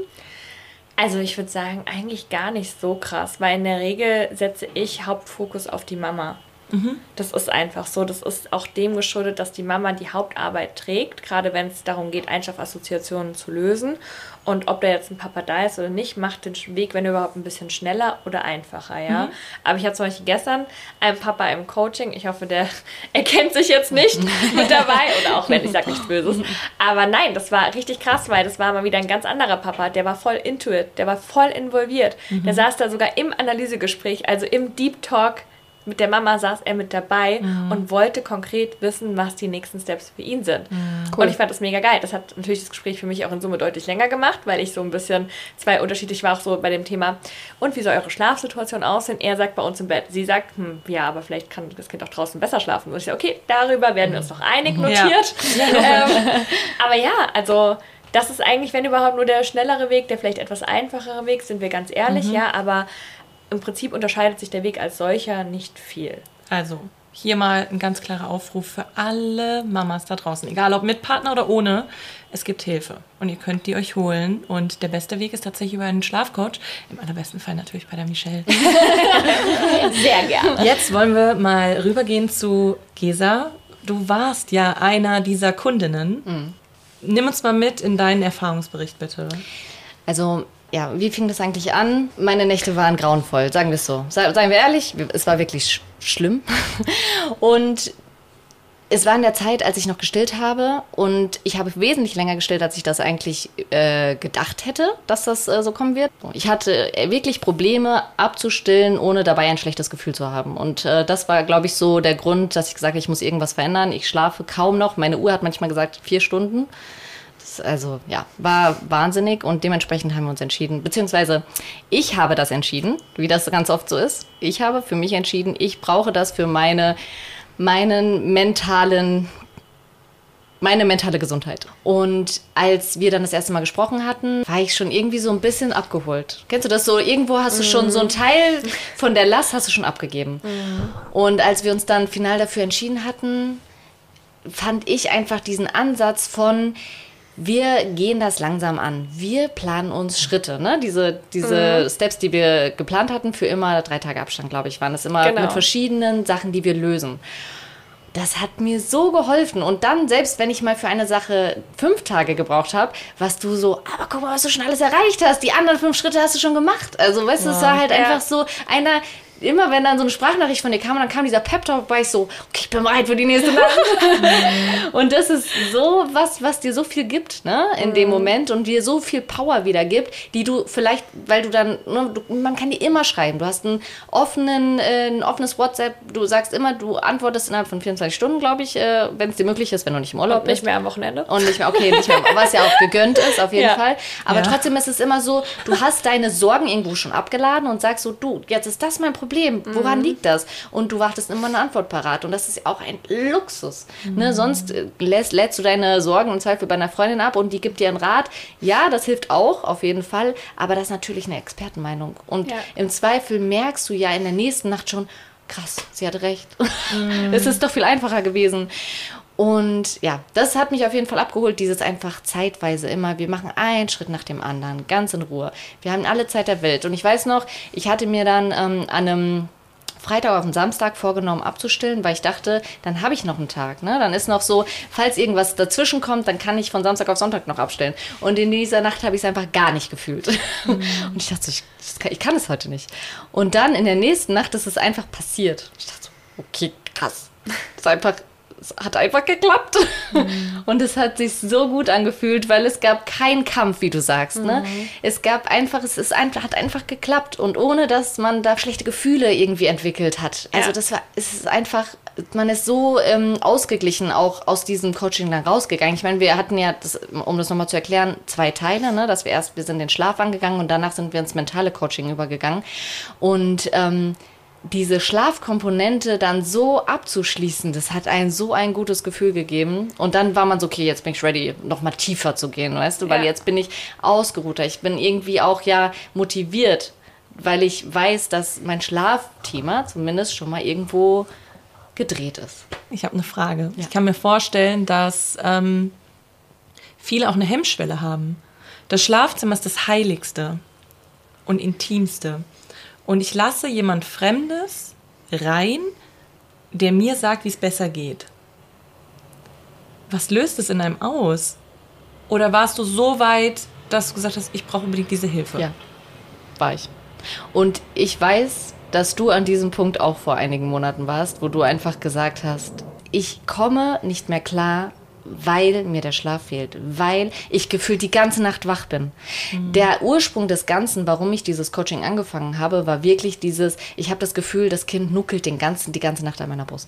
S4: Also ich würde sagen, eigentlich gar nicht so krass, weil in der Regel setze ich Hauptfokus auf die Mama. Das ist einfach so. Das ist auch dem geschuldet, dass die Mama die Hauptarbeit trägt, gerade wenn es darum geht, Einschlafassoziationen zu lösen. Und ob da jetzt ein Papa da ist oder nicht, macht den Weg, wenn überhaupt, ein bisschen schneller oder einfacher, ja. Aber ich hatte zum Beispiel gestern einen Papa im Coaching, ich hoffe, der erkennt sich jetzt nicht mit dabei, oder auch wenn, ich sage nichts Böses. Aber nein, das war richtig krass, weil das war mal wieder ein ganz anderer Papa, der war voll into it, der war voll involviert. Der saß da sogar im Analysegespräch, also im Deep Talk mit der Mama saß er mit dabei und wollte konkret wissen, was die nächsten Steps für ihn sind. Cool. Und ich fand das mega geil. Das hat natürlich das Gespräch für mich auch in Summe deutlich länger gemacht, weil ich so ein bisschen unterschiedlich war, auch so bei dem Thema, und wie soll eure Schlafsituation aussehen? Er sagt bei uns im Bett, sie sagt, ja, aber vielleicht kann das Kind auch draußen besser schlafen. Und ich sage, okay, darüber werden wir uns noch einig, notiert. Ja. Aber ja, also das ist eigentlich, wenn überhaupt, nur der schnellere Weg, der vielleicht etwas einfachere Weg, sind wir ganz ehrlich, ja, aber im Prinzip unterscheidet sich der Weg als solcher nicht viel.
S2: Also, hier mal ein ganz klarer Aufruf für alle Mamas da draußen. Egal ob mit Partner oder ohne, es gibt Hilfe. Und ihr könnt die euch holen. Und der beste Weg ist tatsächlich über einen Schlafcoach. Im allerbesten Fall natürlich bei der Michelle.
S4: Sehr gerne.
S2: Jetzt wollen wir mal rübergehen zu Gesa. Du warst ja einer dieser Kundinnen. Nimm uns mal mit in deinen Erfahrungsbericht, bitte.
S1: Also, ja, wie fing das eigentlich an? Meine Nächte waren grauenvoll, sagen wir es so. Seien wir ehrlich, es war wirklich schlimm. Und es war in der Zeit, als ich noch gestillt habe. Und ich habe wesentlich länger gestillt, als ich das eigentlich gedacht hätte, dass das so kommen wird. Ich hatte wirklich Probleme abzustillen, ohne dabei ein schlechtes Gefühl zu haben. Und das war, glaube ich, so der Grund, dass ich gesagt habe, ich muss irgendwas verändern. Ich schlafe kaum noch. Meine Uhr hat manchmal gesagt 4 Stunden. Also ja, war wahnsinnig und dementsprechend haben wir uns entschieden, beziehungsweise ich habe das entschieden, wie das ganz oft so ist. Ich habe für mich entschieden, ich brauche das für meine mentale Gesundheit. Und als wir dann das erste Mal gesprochen hatten, war ich schon irgendwie so ein bisschen abgeholt. Kennst du das so? Irgendwo hast du schon so einen Teil von der Last hast du schon abgegeben. Und als wir uns dann final dafür entschieden hatten, fand ich einfach diesen Ansatz von, wir gehen das langsam an. Wir planen uns Schritte, ne? Diese Steps, die wir geplant hatten, für immer 3 Tage Abstand, glaube ich, waren das immer mit verschiedenen Sachen, die wir lösen. Das hat mir so geholfen. Und dann, selbst wenn ich mal für eine Sache 5 Tage gebraucht habe, warst du so, aber guck mal, was du schon alles erreicht hast. Die anderen 5 Schritte hast du schon gemacht. Also, weißt du, es war halt einfach so einer... Immer wenn dann so eine Sprachnachricht von dir kam und dann kam dieser Pep-Talk, war ich so, okay, ich bin bereit für die nächste Nacht. Und das ist so was dir so viel gibt, ne, in dem Moment und dir so viel Power wieder gibt, die du vielleicht, weil du dann, ne, man kann dir immer schreiben, du hast ein offenes WhatsApp, du sagst immer, du antwortest innerhalb von 24 Stunden, glaube ich, wenn es dir möglich ist, wenn du nicht im Urlaub bist.
S4: Nicht mehr am Wochenende.
S1: Und nicht mehr, was ja auch gegönnt ist, auf jeden Fall. Aber trotzdem ist es immer so, du hast deine Sorgen irgendwo schon abgeladen und sagst so, du, jetzt ist das mein Problem. Woran liegt das? Und du wartest immer eine Antwort parat. Und das ist auch ein Luxus. Ne? Sonst lädst du deine Sorgen im Zweifel bei einer Freundin ab und die gibt dir einen Rat. Ja, das hilft auch, auf jeden Fall. Aber das ist natürlich eine Expertenmeinung. Und im Zweifel merkst du ja in der nächsten Nacht schon, krass, sie hat recht. Es ist doch viel einfacher gewesen. Und ja, das hat mich auf jeden Fall abgeholt, dieses einfach zeitweise immer, wir machen einen Schritt nach dem anderen, ganz in Ruhe. Wir haben alle Zeit der Welt. Und ich weiß noch, ich hatte mir dann an einem Freitag auf den Samstag vorgenommen abzustillen, weil ich dachte, dann habe ich noch einen Tag. Ne? Dann ist noch so, falls irgendwas dazwischen kommt, dann kann ich von Samstag auf Sonntag noch abstillen. Und in dieser Nacht habe ich es einfach gar nicht gefühlt. Und ich dachte, ich kann es heute nicht. Und dann in der nächsten Nacht ist es einfach passiert. Ich dachte so, okay, krass. Es hat einfach geklappt. Und es hat sich so gut angefühlt, weil es gab keinen Kampf, wie du sagst. Ne? Es hat einfach geklappt. Und ohne, dass man da schlechte Gefühle irgendwie entwickelt hat. Also es ist einfach, man ist so ausgeglichen auch aus diesem Coaching dann rausgegangen. Ich meine, wir hatten ja, um das nochmal zu erklären, 2 Teile. Ne? Wir sind den Schlaf angegangen und danach sind wir ins mentale Coaching übergegangen. Und diese Schlafkomponente dann so abzuschließen, das hat so ein gutes Gefühl gegeben. Und dann war man so, okay, jetzt bin ich ready, noch mal tiefer zu gehen, weißt du? Weil jetzt bin ich ausgeruhter. Ich bin irgendwie auch motiviert, weil ich weiß, dass mein Schlafthema zumindest schon mal irgendwo gedreht ist.
S2: Ich habe eine Frage. Ja. Ich kann mir vorstellen, dass viele auch eine Hemmschwelle haben. Das Schlafzimmer ist das Heiligste und Intimste. Und ich lasse jemand Fremdes rein, der mir sagt, wie es besser geht. Was löst es in einem aus? Oder warst du so weit, dass du gesagt hast, ich brauche unbedingt diese Hilfe?
S1: Ja, war ich. Und ich weiß, dass du an diesem Punkt auch vor einigen Monaten warst, wo du einfach gesagt hast, ich komme nicht mehr klar, weil mir der Schlaf fehlt, weil ich gefühlt die ganze Nacht wach bin. Der Ursprung des Ganzen, warum ich dieses Coaching angefangen habe, war wirklich ich habe das Gefühl, das Kind nuckelt die ganze Nacht an meiner Brust.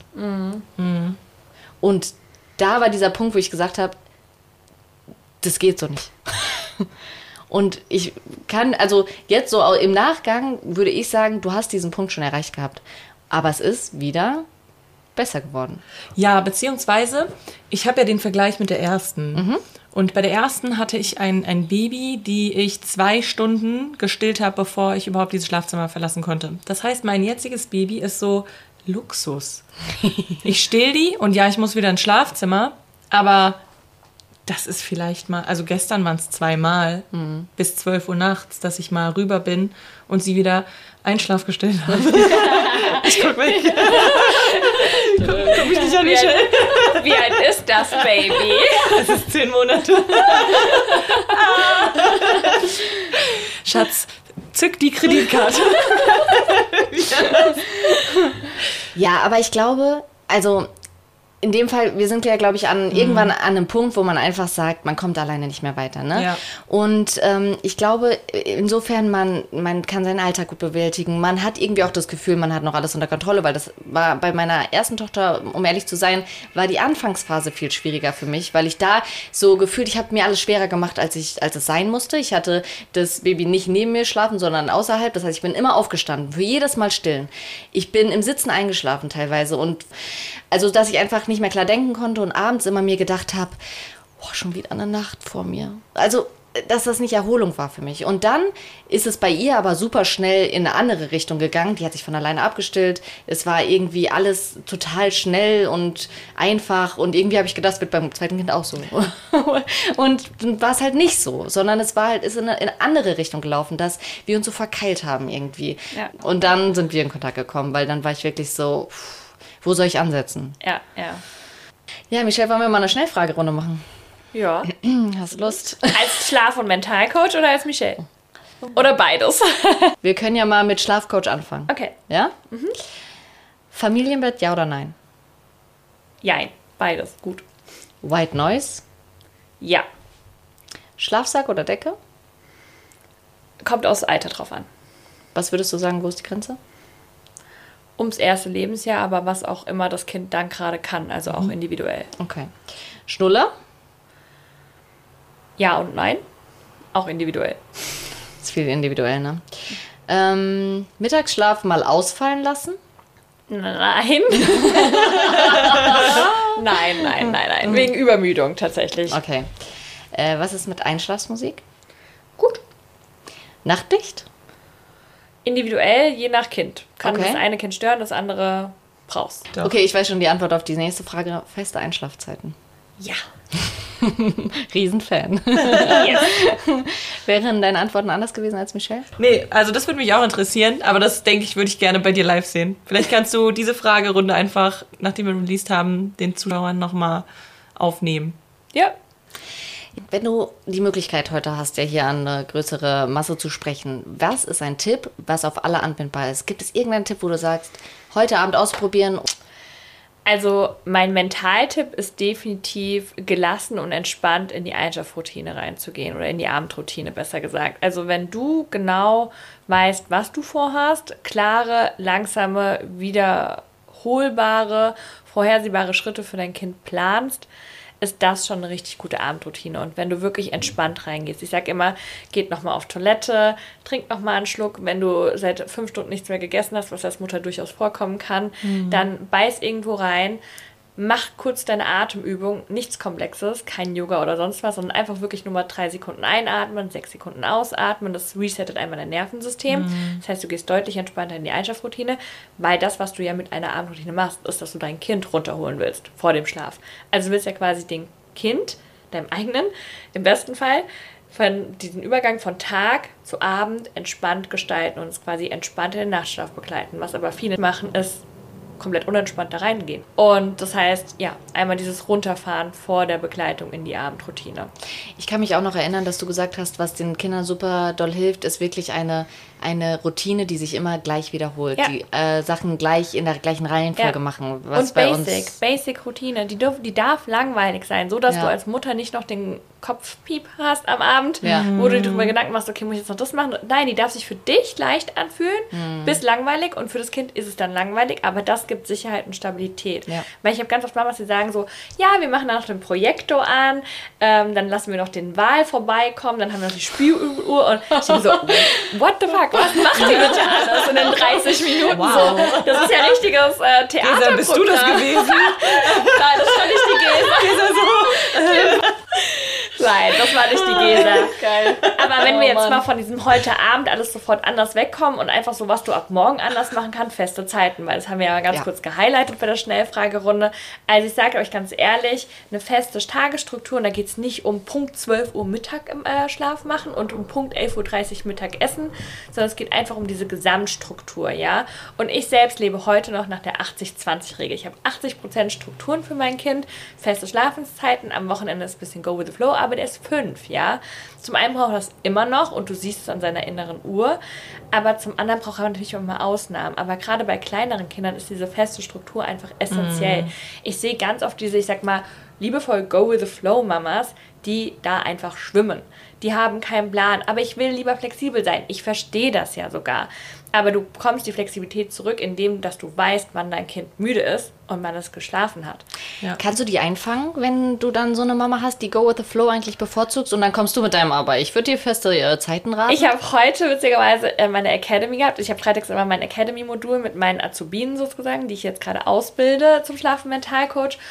S1: Und da war dieser Punkt, wo ich gesagt habe, das geht so nicht. Und ich kann, also jetzt so im Nachgang würde ich sagen, du hast diesen Punkt schon erreicht gehabt. Aber es ist wieder besser geworden.
S2: Ja, beziehungsweise, ich habe ja den Vergleich mit der ersten. Und bei der ersten hatte ich ein Baby, die ich 2 Stunden gestillt habe, bevor ich überhaupt dieses Schlafzimmer verlassen konnte. Das heißt, mein jetziges Baby ist so Luxus. Ich still die und ja, ich muss wieder ins Schlafzimmer, aber das ist vielleicht mal, also gestern waren es 2 Mal bis 12 Uhr nachts, dass ich mal rüber bin und sie wieder Einschlaf gestillt habe. Ich guck weg. Guck mich nicht an, Michelle.
S4: Wie alt ist das Baby?
S2: Es ist 10 Monate. Schatz, zück die Kreditkarte.
S1: Ja, aber ich glaube, also in dem Fall, wir sind ja, glaube ich, irgendwann an einem Punkt, wo man einfach sagt, man kommt alleine nicht mehr weiter. Ne?
S2: Ja.
S1: Und ich glaube, insofern, man kann seinen Alltag gut bewältigen. Man hat irgendwie auch das Gefühl, man hat noch alles unter Kontrolle, weil das war bei meiner ersten Tochter, um ehrlich zu sein, war die Anfangsphase viel schwieriger für mich, weil ich da so gefühlt, ich habe mir alles schwerer gemacht, als es sein musste. Ich hatte das Baby nicht neben mir schlafen, sondern außerhalb. Das heißt, ich bin immer aufgestanden, für jedes Mal stillen. Ich bin im Sitzen eingeschlafen teilweise und also, dass ich einfach nicht mehr klar denken konnte und abends immer mir gedacht habe, schon wieder eine Nacht vor mir. Also dass das nicht Erholung war für mich. Und dann ist es bei ihr aber super schnell in eine andere Richtung gegangen. Die hat sich von alleine abgestillt. Es war irgendwie alles total schnell und einfach. Und irgendwie habe ich gedacht, das wird beim zweiten Kind auch so. Und dann war es halt nicht so, sondern es war halt, ist in eine andere Richtung gelaufen, dass wir uns so verkeilt haben irgendwie.
S4: Ja.
S1: Und dann sind wir in Kontakt gekommen, weil dann war ich wirklich so, wo soll ich ansetzen?
S4: Ja.
S1: Ja, Michelle, wollen wir mal eine Schnellfragerunde machen?
S4: Ja.
S1: Hast du Lust?
S4: Als Schlaf- und Mentalcoach oder als Michelle? Oder beides?
S1: Wir können ja mal mit Schlafcoach anfangen.
S4: Okay.
S1: Ja? Familienbett, ja oder nein?
S4: Jein. Beides. Gut.
S1: White Noise,
S4: Ja.
S1: Schlafsack oder Decke?
S4: Kommt aufs Alter drauf an.
S1: Was würdest du sagen, wo ist die Grenze?
S4: Ums erste Lebensjahr, aber was auch immer das Kind dann gerade kann, also auch individuell.
S1: Okay. Schnuller?
S4: Ja und nein. Auch individuell.
S1: Ist viel individuell, ne? Mittagsschlaf mal ausfallen lassen?
S4: Nein. Nein. Wegen Übermüdung tatsächlich.
S1: Okay. Was ist mit Einschlafsmusik?
S4: Gut.
S1: Nachtdicht?
S4: Individuell, je nach Kind. Kann
S1: Okay.
S4: das eine Kind stören, das andere brauchst.
S2: Doch.
S1: Okay, ich weiß schon die Antwort auf die nächste Frage. Feste Einschlafzeiten.
S4: Ja.
S1: Riesenfan.
S4: Yes.
S1: Wären deine Antworten anders gewesen als Michelle?
S2: Nee, also das würde mich auch interessieren, aber das, denke ich, würde ich gerne bei dir live sehen. Vielleicht kannst du diese Fragerunde einfach, nachdem wir released haben, den Zuschauern nochmal aufnehmen.
S4: Ja.
S1: Wenn du die Möglichkeit heute hast, ja hier an eine größere Masse zu sprechen, was ist ein Tipp, was auf alle anwendbar ist? Gibt es irgendeinen Tipp, wo du sagst, heute Abend ausprobieren?
S4: Also mein Mentaltipp ist definitiv gelassen und entspannt in die Einschlafroutine reinzugehen oder in die Abendroutine, besser gesagt. Also wenn du genau weißt, was du vorhast, klare, langsame, wiederholbare, vorhersehbare Schritte für dein Kind planst, ist das schon eine richtig gute Abendroutine. Und wenn du wirklich entspannt reingehst, ich sage immer, geht nochmal auf Toilette, trink nochmal einen Schluck. Wenn du seit 5 Stunden nichts mehr gegessen hast, was als Mutter durchaus vorkommen kann, dann beiß irgendwo rein, mach kurz deine Atemübung, nichts Komplexes, kein Yoga oder sonst was, sondern einfach wirklich nur mal 3 Sekunden einatmen, 6 Sekunden ausatmen. Das resettet einmal dein Nervensystem. Das heißt, du gehst deutlich entspannter in die Einschlafroutine, weil das, was du ja mit einer Abendroutine machst, ist, dass du dein Kind runterholen willst vor dem Schlaf. Also du willst ja quasi dem Kind, deinem eigenen, im besten Fall, von diesen Übergang von Tag zu Abend entspannt gestalten und es quasi entspannt in den Nachtschlaf begleiten. Was aber viele machen, ist komplett unentspannt da reingehen. Und das heißt, ja, einmal dieses Runterfahren vor der Begleitung in die Abendroutine.
S1: Ich kann mich auch noch erinnern, dass du gesagt hast, was den Kindern super doll hilft, ist wirklich eine Routine, die sich immer gleich wiederholt.
S4: Ja.
S1: Die Sachen gleich in der gleichen Reihenfolge
S4: Ja.
S1: machen. Was
S4: Und
S1: bei
S4: Basic Routine, die darf langweilig sein, so dass
S1: Ja.
S4: du als Mutter nicht noch den Kopfpiep hast am Abend,
S1: Ja.
S4: wo du dir darüber Gedanken machst, okay, muss ich jetzt noch das machen? Nein, die darf sich für dich leicht anfühlen, bis langweilig und für das Kind ist es dann langweilig, aber das gibt Sicherheit und Stabilität.
S1: Ja.
S4: Weil ich habe ganz oft Mamas, die sagen so, ja, wir machen dann noch den Projektor an, dann lassen wir noch den Wal vorbeikommen, dann haben wir noch die Spieluhr und ich denke so, what the fuck, was macht die bitte alles in den 30 Minuten so? Das ist ja richtiges Theaterprogramm.
S2: Gesa, bist du das gewesen?
S4: Nein, das war nicht die Gesa. Nein, das war nicht die Gesa.
S1: Geil.
S4: Aber wenn wir jetzt
S1: Mann.
S4: mal von diesem heute Abend alles sofort anders wegkommen und einfach so, was du ab morgen anders machen kannst, feste Zeiten, weil das haben wir ja ganz kurz gehighlightet bei der Schnellfragerunde. Also ich sage euch ganz ehrlich, eine feste Tagesstruktur, und da geht es nicht um Punkt 12 Uhr Mittag im Schlaf machen und um Punkt 11.30 Uhr Mittag essen, sondern es geht einfach um diese Gesamtstruktur, ja. Und ich selbst lebe heute noch nach der 80-20-Regel. Ich habe 80% Strukturen für mein Kind, feste Schlafenszeiten, am Wochenende ist ein bisschen go with the flow, aber der ist 5, ja. Zum einen braucht er das immer noch und du siehst es an seiner inneren Uhr, aber zum anderen braucht er natürlich auch mal Ausnahmen. Aber gerade bei kleineren Kindern ist diese feste Struktur einfach essentiell. Ich sehe ganz oft diese, ich sag mal, liebevoll go with the flow Mamas, die da einfach schwimmen. Die haben keinen Plan, aber ich will lieber flexibel sein. Ich verstehe das ja sogar. Aber du bekommst die Flexibilität zurück, indem dass du weißt, wann dein Kind müde ist und wann es geschlafen hat.
S2: Ja.
S1: Kannst du die einfangen, wenn du dann so eine Mama hast, die Go with the Flow eigentlich bevorzugst und dann kommst du mit deinem Aber? Ich würde dir feste Zeiten raten.
S4: Ich habe heute witzigerweise meine Academy gehabt. Ich habe freitags immer mein Academy-Modul mit meinen Azubinen sozusagen, die ich jetzt gerade ausbilde zum Schlafen-Mentalcoach.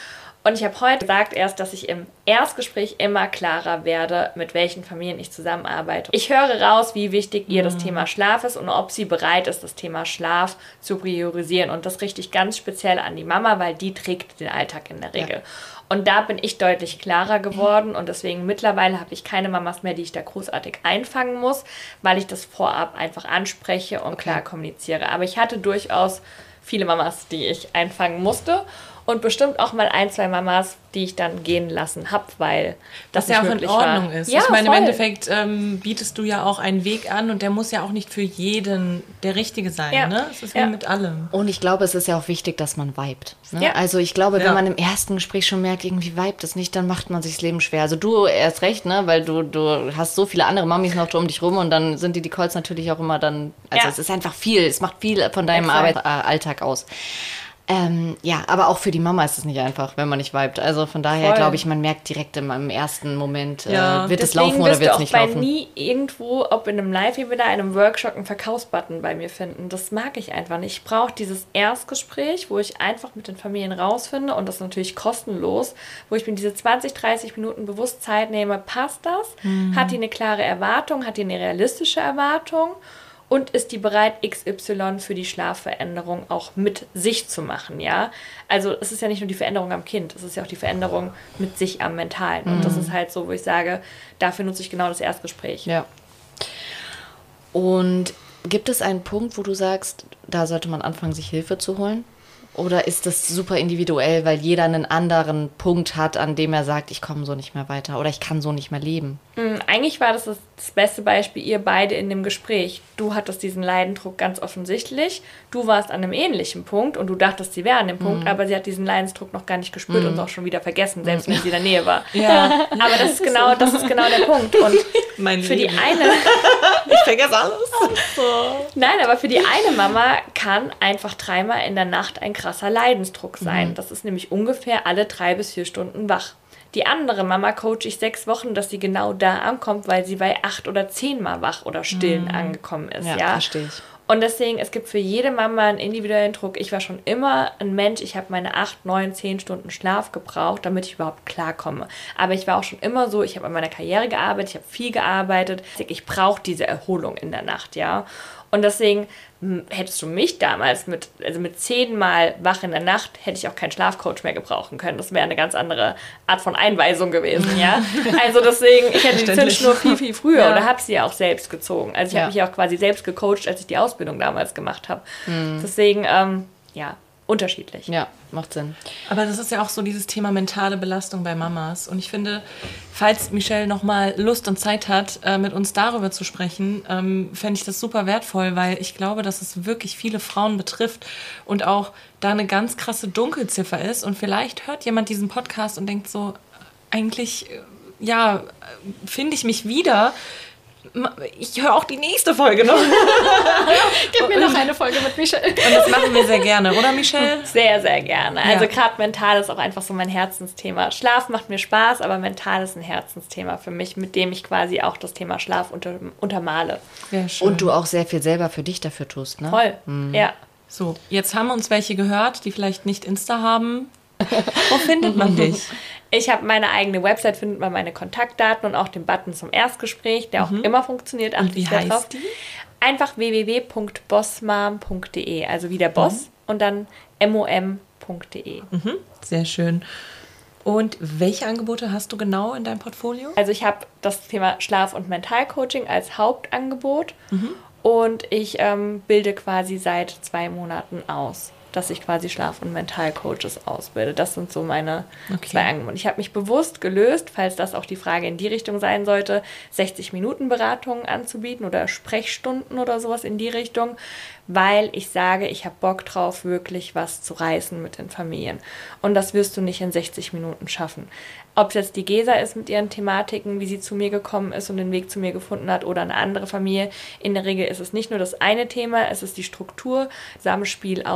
S4: Und ich habe heute gesagt erst, dass ich im Erstgespräch immer klarer werde, mit welchen Familien ich zusammenarbeite. Ich höre raus, wie wichtig ihr das Thema Schlaf ist und ob sie bereit ist, das Thema Schlaf zu priorisieren. Und das richte ich ganz speziell an die Mama, weil die trägt den Alltag in der Regel. Ja. Und da bin ich deutlich klarer geworden und deswegen mittlerweile habe ich keine Mamas mehr, die ich da großartig einfangen muss, weil ich das vorab einfach anspreche und klar kommuniziere. Aber ich hatte durchaus viele Mamas, die ich einfangen musste und bestimmt auch mal 1, 2 Mamas, die ich dann gehen lassen habe, weil das
S2: ja
S4: nicht
S2: auch in Ordnung ist.
S4: Ja,
S2: ich meine,
S4: voll.
S2: im Endeffekt bietest du ja auch einen Weg an und der muss ja auch nicht für jeden der Richtige sein.
S4: Ja.
S2: Ne? Es ist wie mit allem.
S1: Und ich glaube, es ist ja auch wichtig, dass man vibet. Ne?
S4: Ja.
S1: Also ich glaube, wenn man im ersten Gespräch schon merkt, irgendwie vibet es nicht, dann macht man sich das Leben schwer. Also du erst recht, ne? Weil du hast so viele andere Mamis noch um dich rum und dann sind die Calls natürlich auch immer dann, also es ist einfach viel, es macht viel von deinem Alltag aus. Aber auch für die Mama ist es nicht einfach, wenn man nicht vibet. Also von daher glaube ich, man merkt direkt im ersten Moment, wird es laufen oder wird es nicht laufen.
S4: Deswegen wirst du auch nie irgendwo, ob in einem Live-Webinar, einem Workshop, einen Verkaufsbutton bei mir finden. Das mag ich einfach nicht. Ich brauche dieses Erstgespräch, wo ich einfach mit den Familien rausfinde und das ist natürlich kostenlos, wo ich mir diese 20, 30 Minuten bewusst Zeit nehme. Passt das? Hat die eine klare Erwartung? Hat die eine realistische Erwartung? Und ist die bereit, XY für die Schlafveränderung auch mit sich zu machen, ja? Also es ist ja nicht nur die Veränderung am Kind, es ist ja auch die Veränderung mit sich am Mentalen. Und das ist halt so, wo ich sage, dafür nutze ich genau das Erstgespräch.
S1: Ja. Und gibt es einen Punkt, wo du sagst, da sollte man anfangen, sich Hilfe zu holen? Oder ist das super individuell, weil jeder einen anderen Punkt hat, an dem er sagt, ich komme so nicht mehr weiter oder ich kann so nicht mehr leben?
S4: Eigentlich war das beste Beispiel, ihr beide in dem Gespräch. Du hattest diesen Leidensdruck ganz offensichtlich. Du warst an einem ähnlichen Punkt und du dachtest, sie wäre an dem Punkt, aber sie hat diesen Leidensdruck noch gar nicht gespürt und auch schon wieder vergessen, selbst wenn sie in der Nähe war.
S2: Ja.
S4: Aber das ist genau der Punkt. Und für die eine...
S2: Ich vergesse alles.
S4: Nein, aber für die eine Mama kann einfach 3-mal in der Nacht ein krasser Leidensdruck sein. Das ist nämlich ungefähr alle 3 bis 4 Stunden wach. Die andere Mama coache ich 6 Wochen, dass sie genau da ankommt, weil sie bei 8 oder 10 Mal wach oder stillen angekommen ist. Ja,
S1: verstehe ich.
S4: Und deswegen, es gibt für jede Mama einen individuellen Druck. Ich war schon immer ein Mensch, ich habe meine 8, 9, 10 Stunden Schlaf gebraucht, damit ich überhaupt klarkomme. Aber ich war auch schon immer so, ich habe an meiner Karriere gearbeitet, ich habe viel gearbeitet. Ich brauche diese Erholung in der Nacht, ja. Und deswegen hättest du mich damals mit 10 Mal wach in der Nacht, hätte ich auch keinen Schlafcoach mehr gebrauchen können. Das wäre eine ganz andere Art von Einweisung gewesen, ja. Also deswegen, ich hätte die Zündschnur viel, viel früher oder habe sie ja auch selbst gezogen. Also ich habe mich ja auch quasi selbst gecoacht, als ich die Ausbildung damals gemacht habe. Deswegen, unterschiedlich.
S1: Ja, macht Sinn.
S2: Aber das ist ja auch so dieses Thema mentale Belastung bei Mamas. Und ich finde, falls Michelle nochmal Lust und Zeit hat, mit uns darüber zu sprechen, fände ich das super wertvoll, weil ich glaube, dass es wirklich viele Frauen betrifft und auch da eine ganz krasse Dunkelziffer ist. Und vielleicht hört jemand diesen Podcast und denkt so, eigentlich, finde ich mich wieder. Ich höre auch die nächste Folge noch.
S1: Gib mir noch eine Folge mit Michelle.
S2: Und das machen wir sehr gerne, oder Michelle?
S4: Sehr, sehr gerne. Also gerade mental ist auch einfach so mein Herzensthema. Schlaf macht mir Spaß, aber mental ist ein Herzensthema für mich, mit dem ich quasi auch das Thema Schlaf untermale.
S2: Sehr schön.
S1: Und du auch sehr viel selber für dich dafür tust, ne?
S4: Voll, ja.
S2: So, jetzt haben uns welche gehört, die vielleicht nicht Insta haben. Wo findet man dich?
S4: Ich habe meine eigene Website, findet man meine Kontaktdaten und auch den Button zum Erstgespräch, der auch immer funktioniert.
S2: Und wie heißt die?
S4: Einfach www.bossmom.de, also wie der Boss und dann mom.de.
S2: Sehr schön. Und welche Angebote hast du genau in deinem Portfolio?
S4: Also ich habe das Thema Schlaf- und Mentalcoaching als Hauptangebot und ich bilde quasi seit 2 Monaten aus, dass ich quasi Schlaf- und Mentalcoaches ausbilde. Das sind so meine 2 Angebote. Ich habe mich bewusst gelöst, falls das auch die Frage in die Richtung sein sollte, 60-Minuten-Beratungen anzubieten oder Sprechstunden oder sowas in die Richtung, weil ich sage, ich habe Bock drauf, wirklich was zu reißen mit den Familien. Und das wirst du nicht in 60 Minuten schaffen. Ob es jetzt die Gesa ist mit ihren Thematiken, wie sie zu mir gekommen ist und den Weg zu mir gefunden hat oder eine andere Familie. In der Regel ist es nicht nur das eine Thema, es ist die Struktur, Zusammenspiel aus Assoziationen,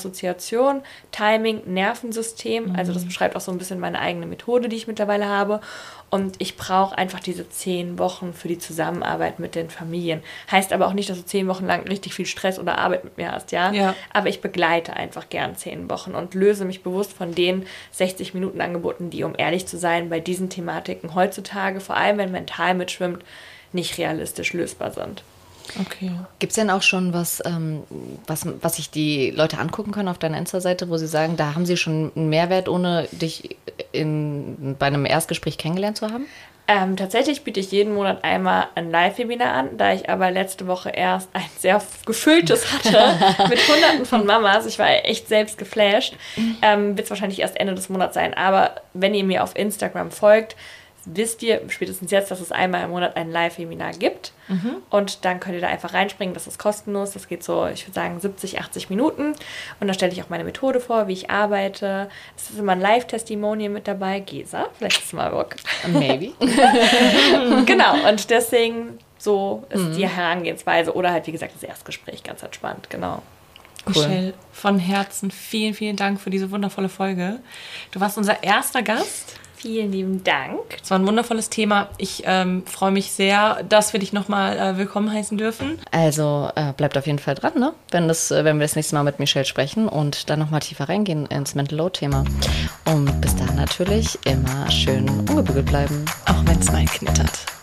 S4: Assoziation, Timing, Nervensystem. Also das beschreibt auch so ein bisschen meine eigene Methode, die ich mittlerweile habe. Und ich brauche einfach diese 10 Wochen für die Zusammenarbeit mit den Familien. Heißt aber auch nicht, dass du 10 Wochen lang richtig viel Stress oder Arbeit mit mir hast, ja? Aber ich begleite einfach gern 10 Wochen und löse mich bewusst von den 60-Minuten-Angeboten, die, um ehrlich zu sein, bei diesen Thematiken heutzutage, vor allem wenn mental mitschwimmt, nicht realistisch lösbar sind.
S2: Okay.
S1: Gibt es denn auch schon was sich die Leute angucken können auf deiner Insta-Seite, wo sie sagen, da haben sie schon einen Mehrwert, ohne dich bei einem Erstgespräch kennengelernt zu haben?
S4: Tatsächlich biete ich jeden Monat einmal ein Live-Webinar an, da ich aber letzte Woche erst ein sehr gefülltes hatte mit Hunderten von Mamas. Ich war echt selbst geflasht. Wird es wahrscheinlich erst Ende des Monats sein, aber wenn ihr mir auf Instagram folgt, wisst ihr spätestens jetzt, dass es einmal im Monat ein Live-Webinar gibt. Und dann könnt ihr da einfach reinspringen. Das ist kostenlos. Das geht so, ich würde sagen, 70, 80 Minuten. Und da stelle ich auch meine Methode vor, wie ich arbeite. Es ist immer ein Live-Testimonial mit dabei. Gesa, vielleicht ist es mal Bock.
S1: Maybe.
S4: Genau, und deswegen so ist die Herangehensweise. Oder halt, wie gesagt, das Erstgespräch ganz entspannt. Genau.
S2: Cool. Michelle, von Herzen vielen, vielen Dank für diese wundervolle Folge. Du warst unser erster Gast.
S4: Vielen lieben Dank.
S2: Es war ein wundervolles Thema. Ich freue mich sehr, dass wir dich nochmal willkommen heißen dürfen.
S1: Also bleibt auf jeden Fall dran, ne? Wenn wir das nächste Mal mit Michelle sprechen und dann nochmal tiefer reingehen ins Mental Load-Thema. Und bis dahin natürlich immer schön ungebügelt bleiben.
S2: Auch wenn es mal knittert.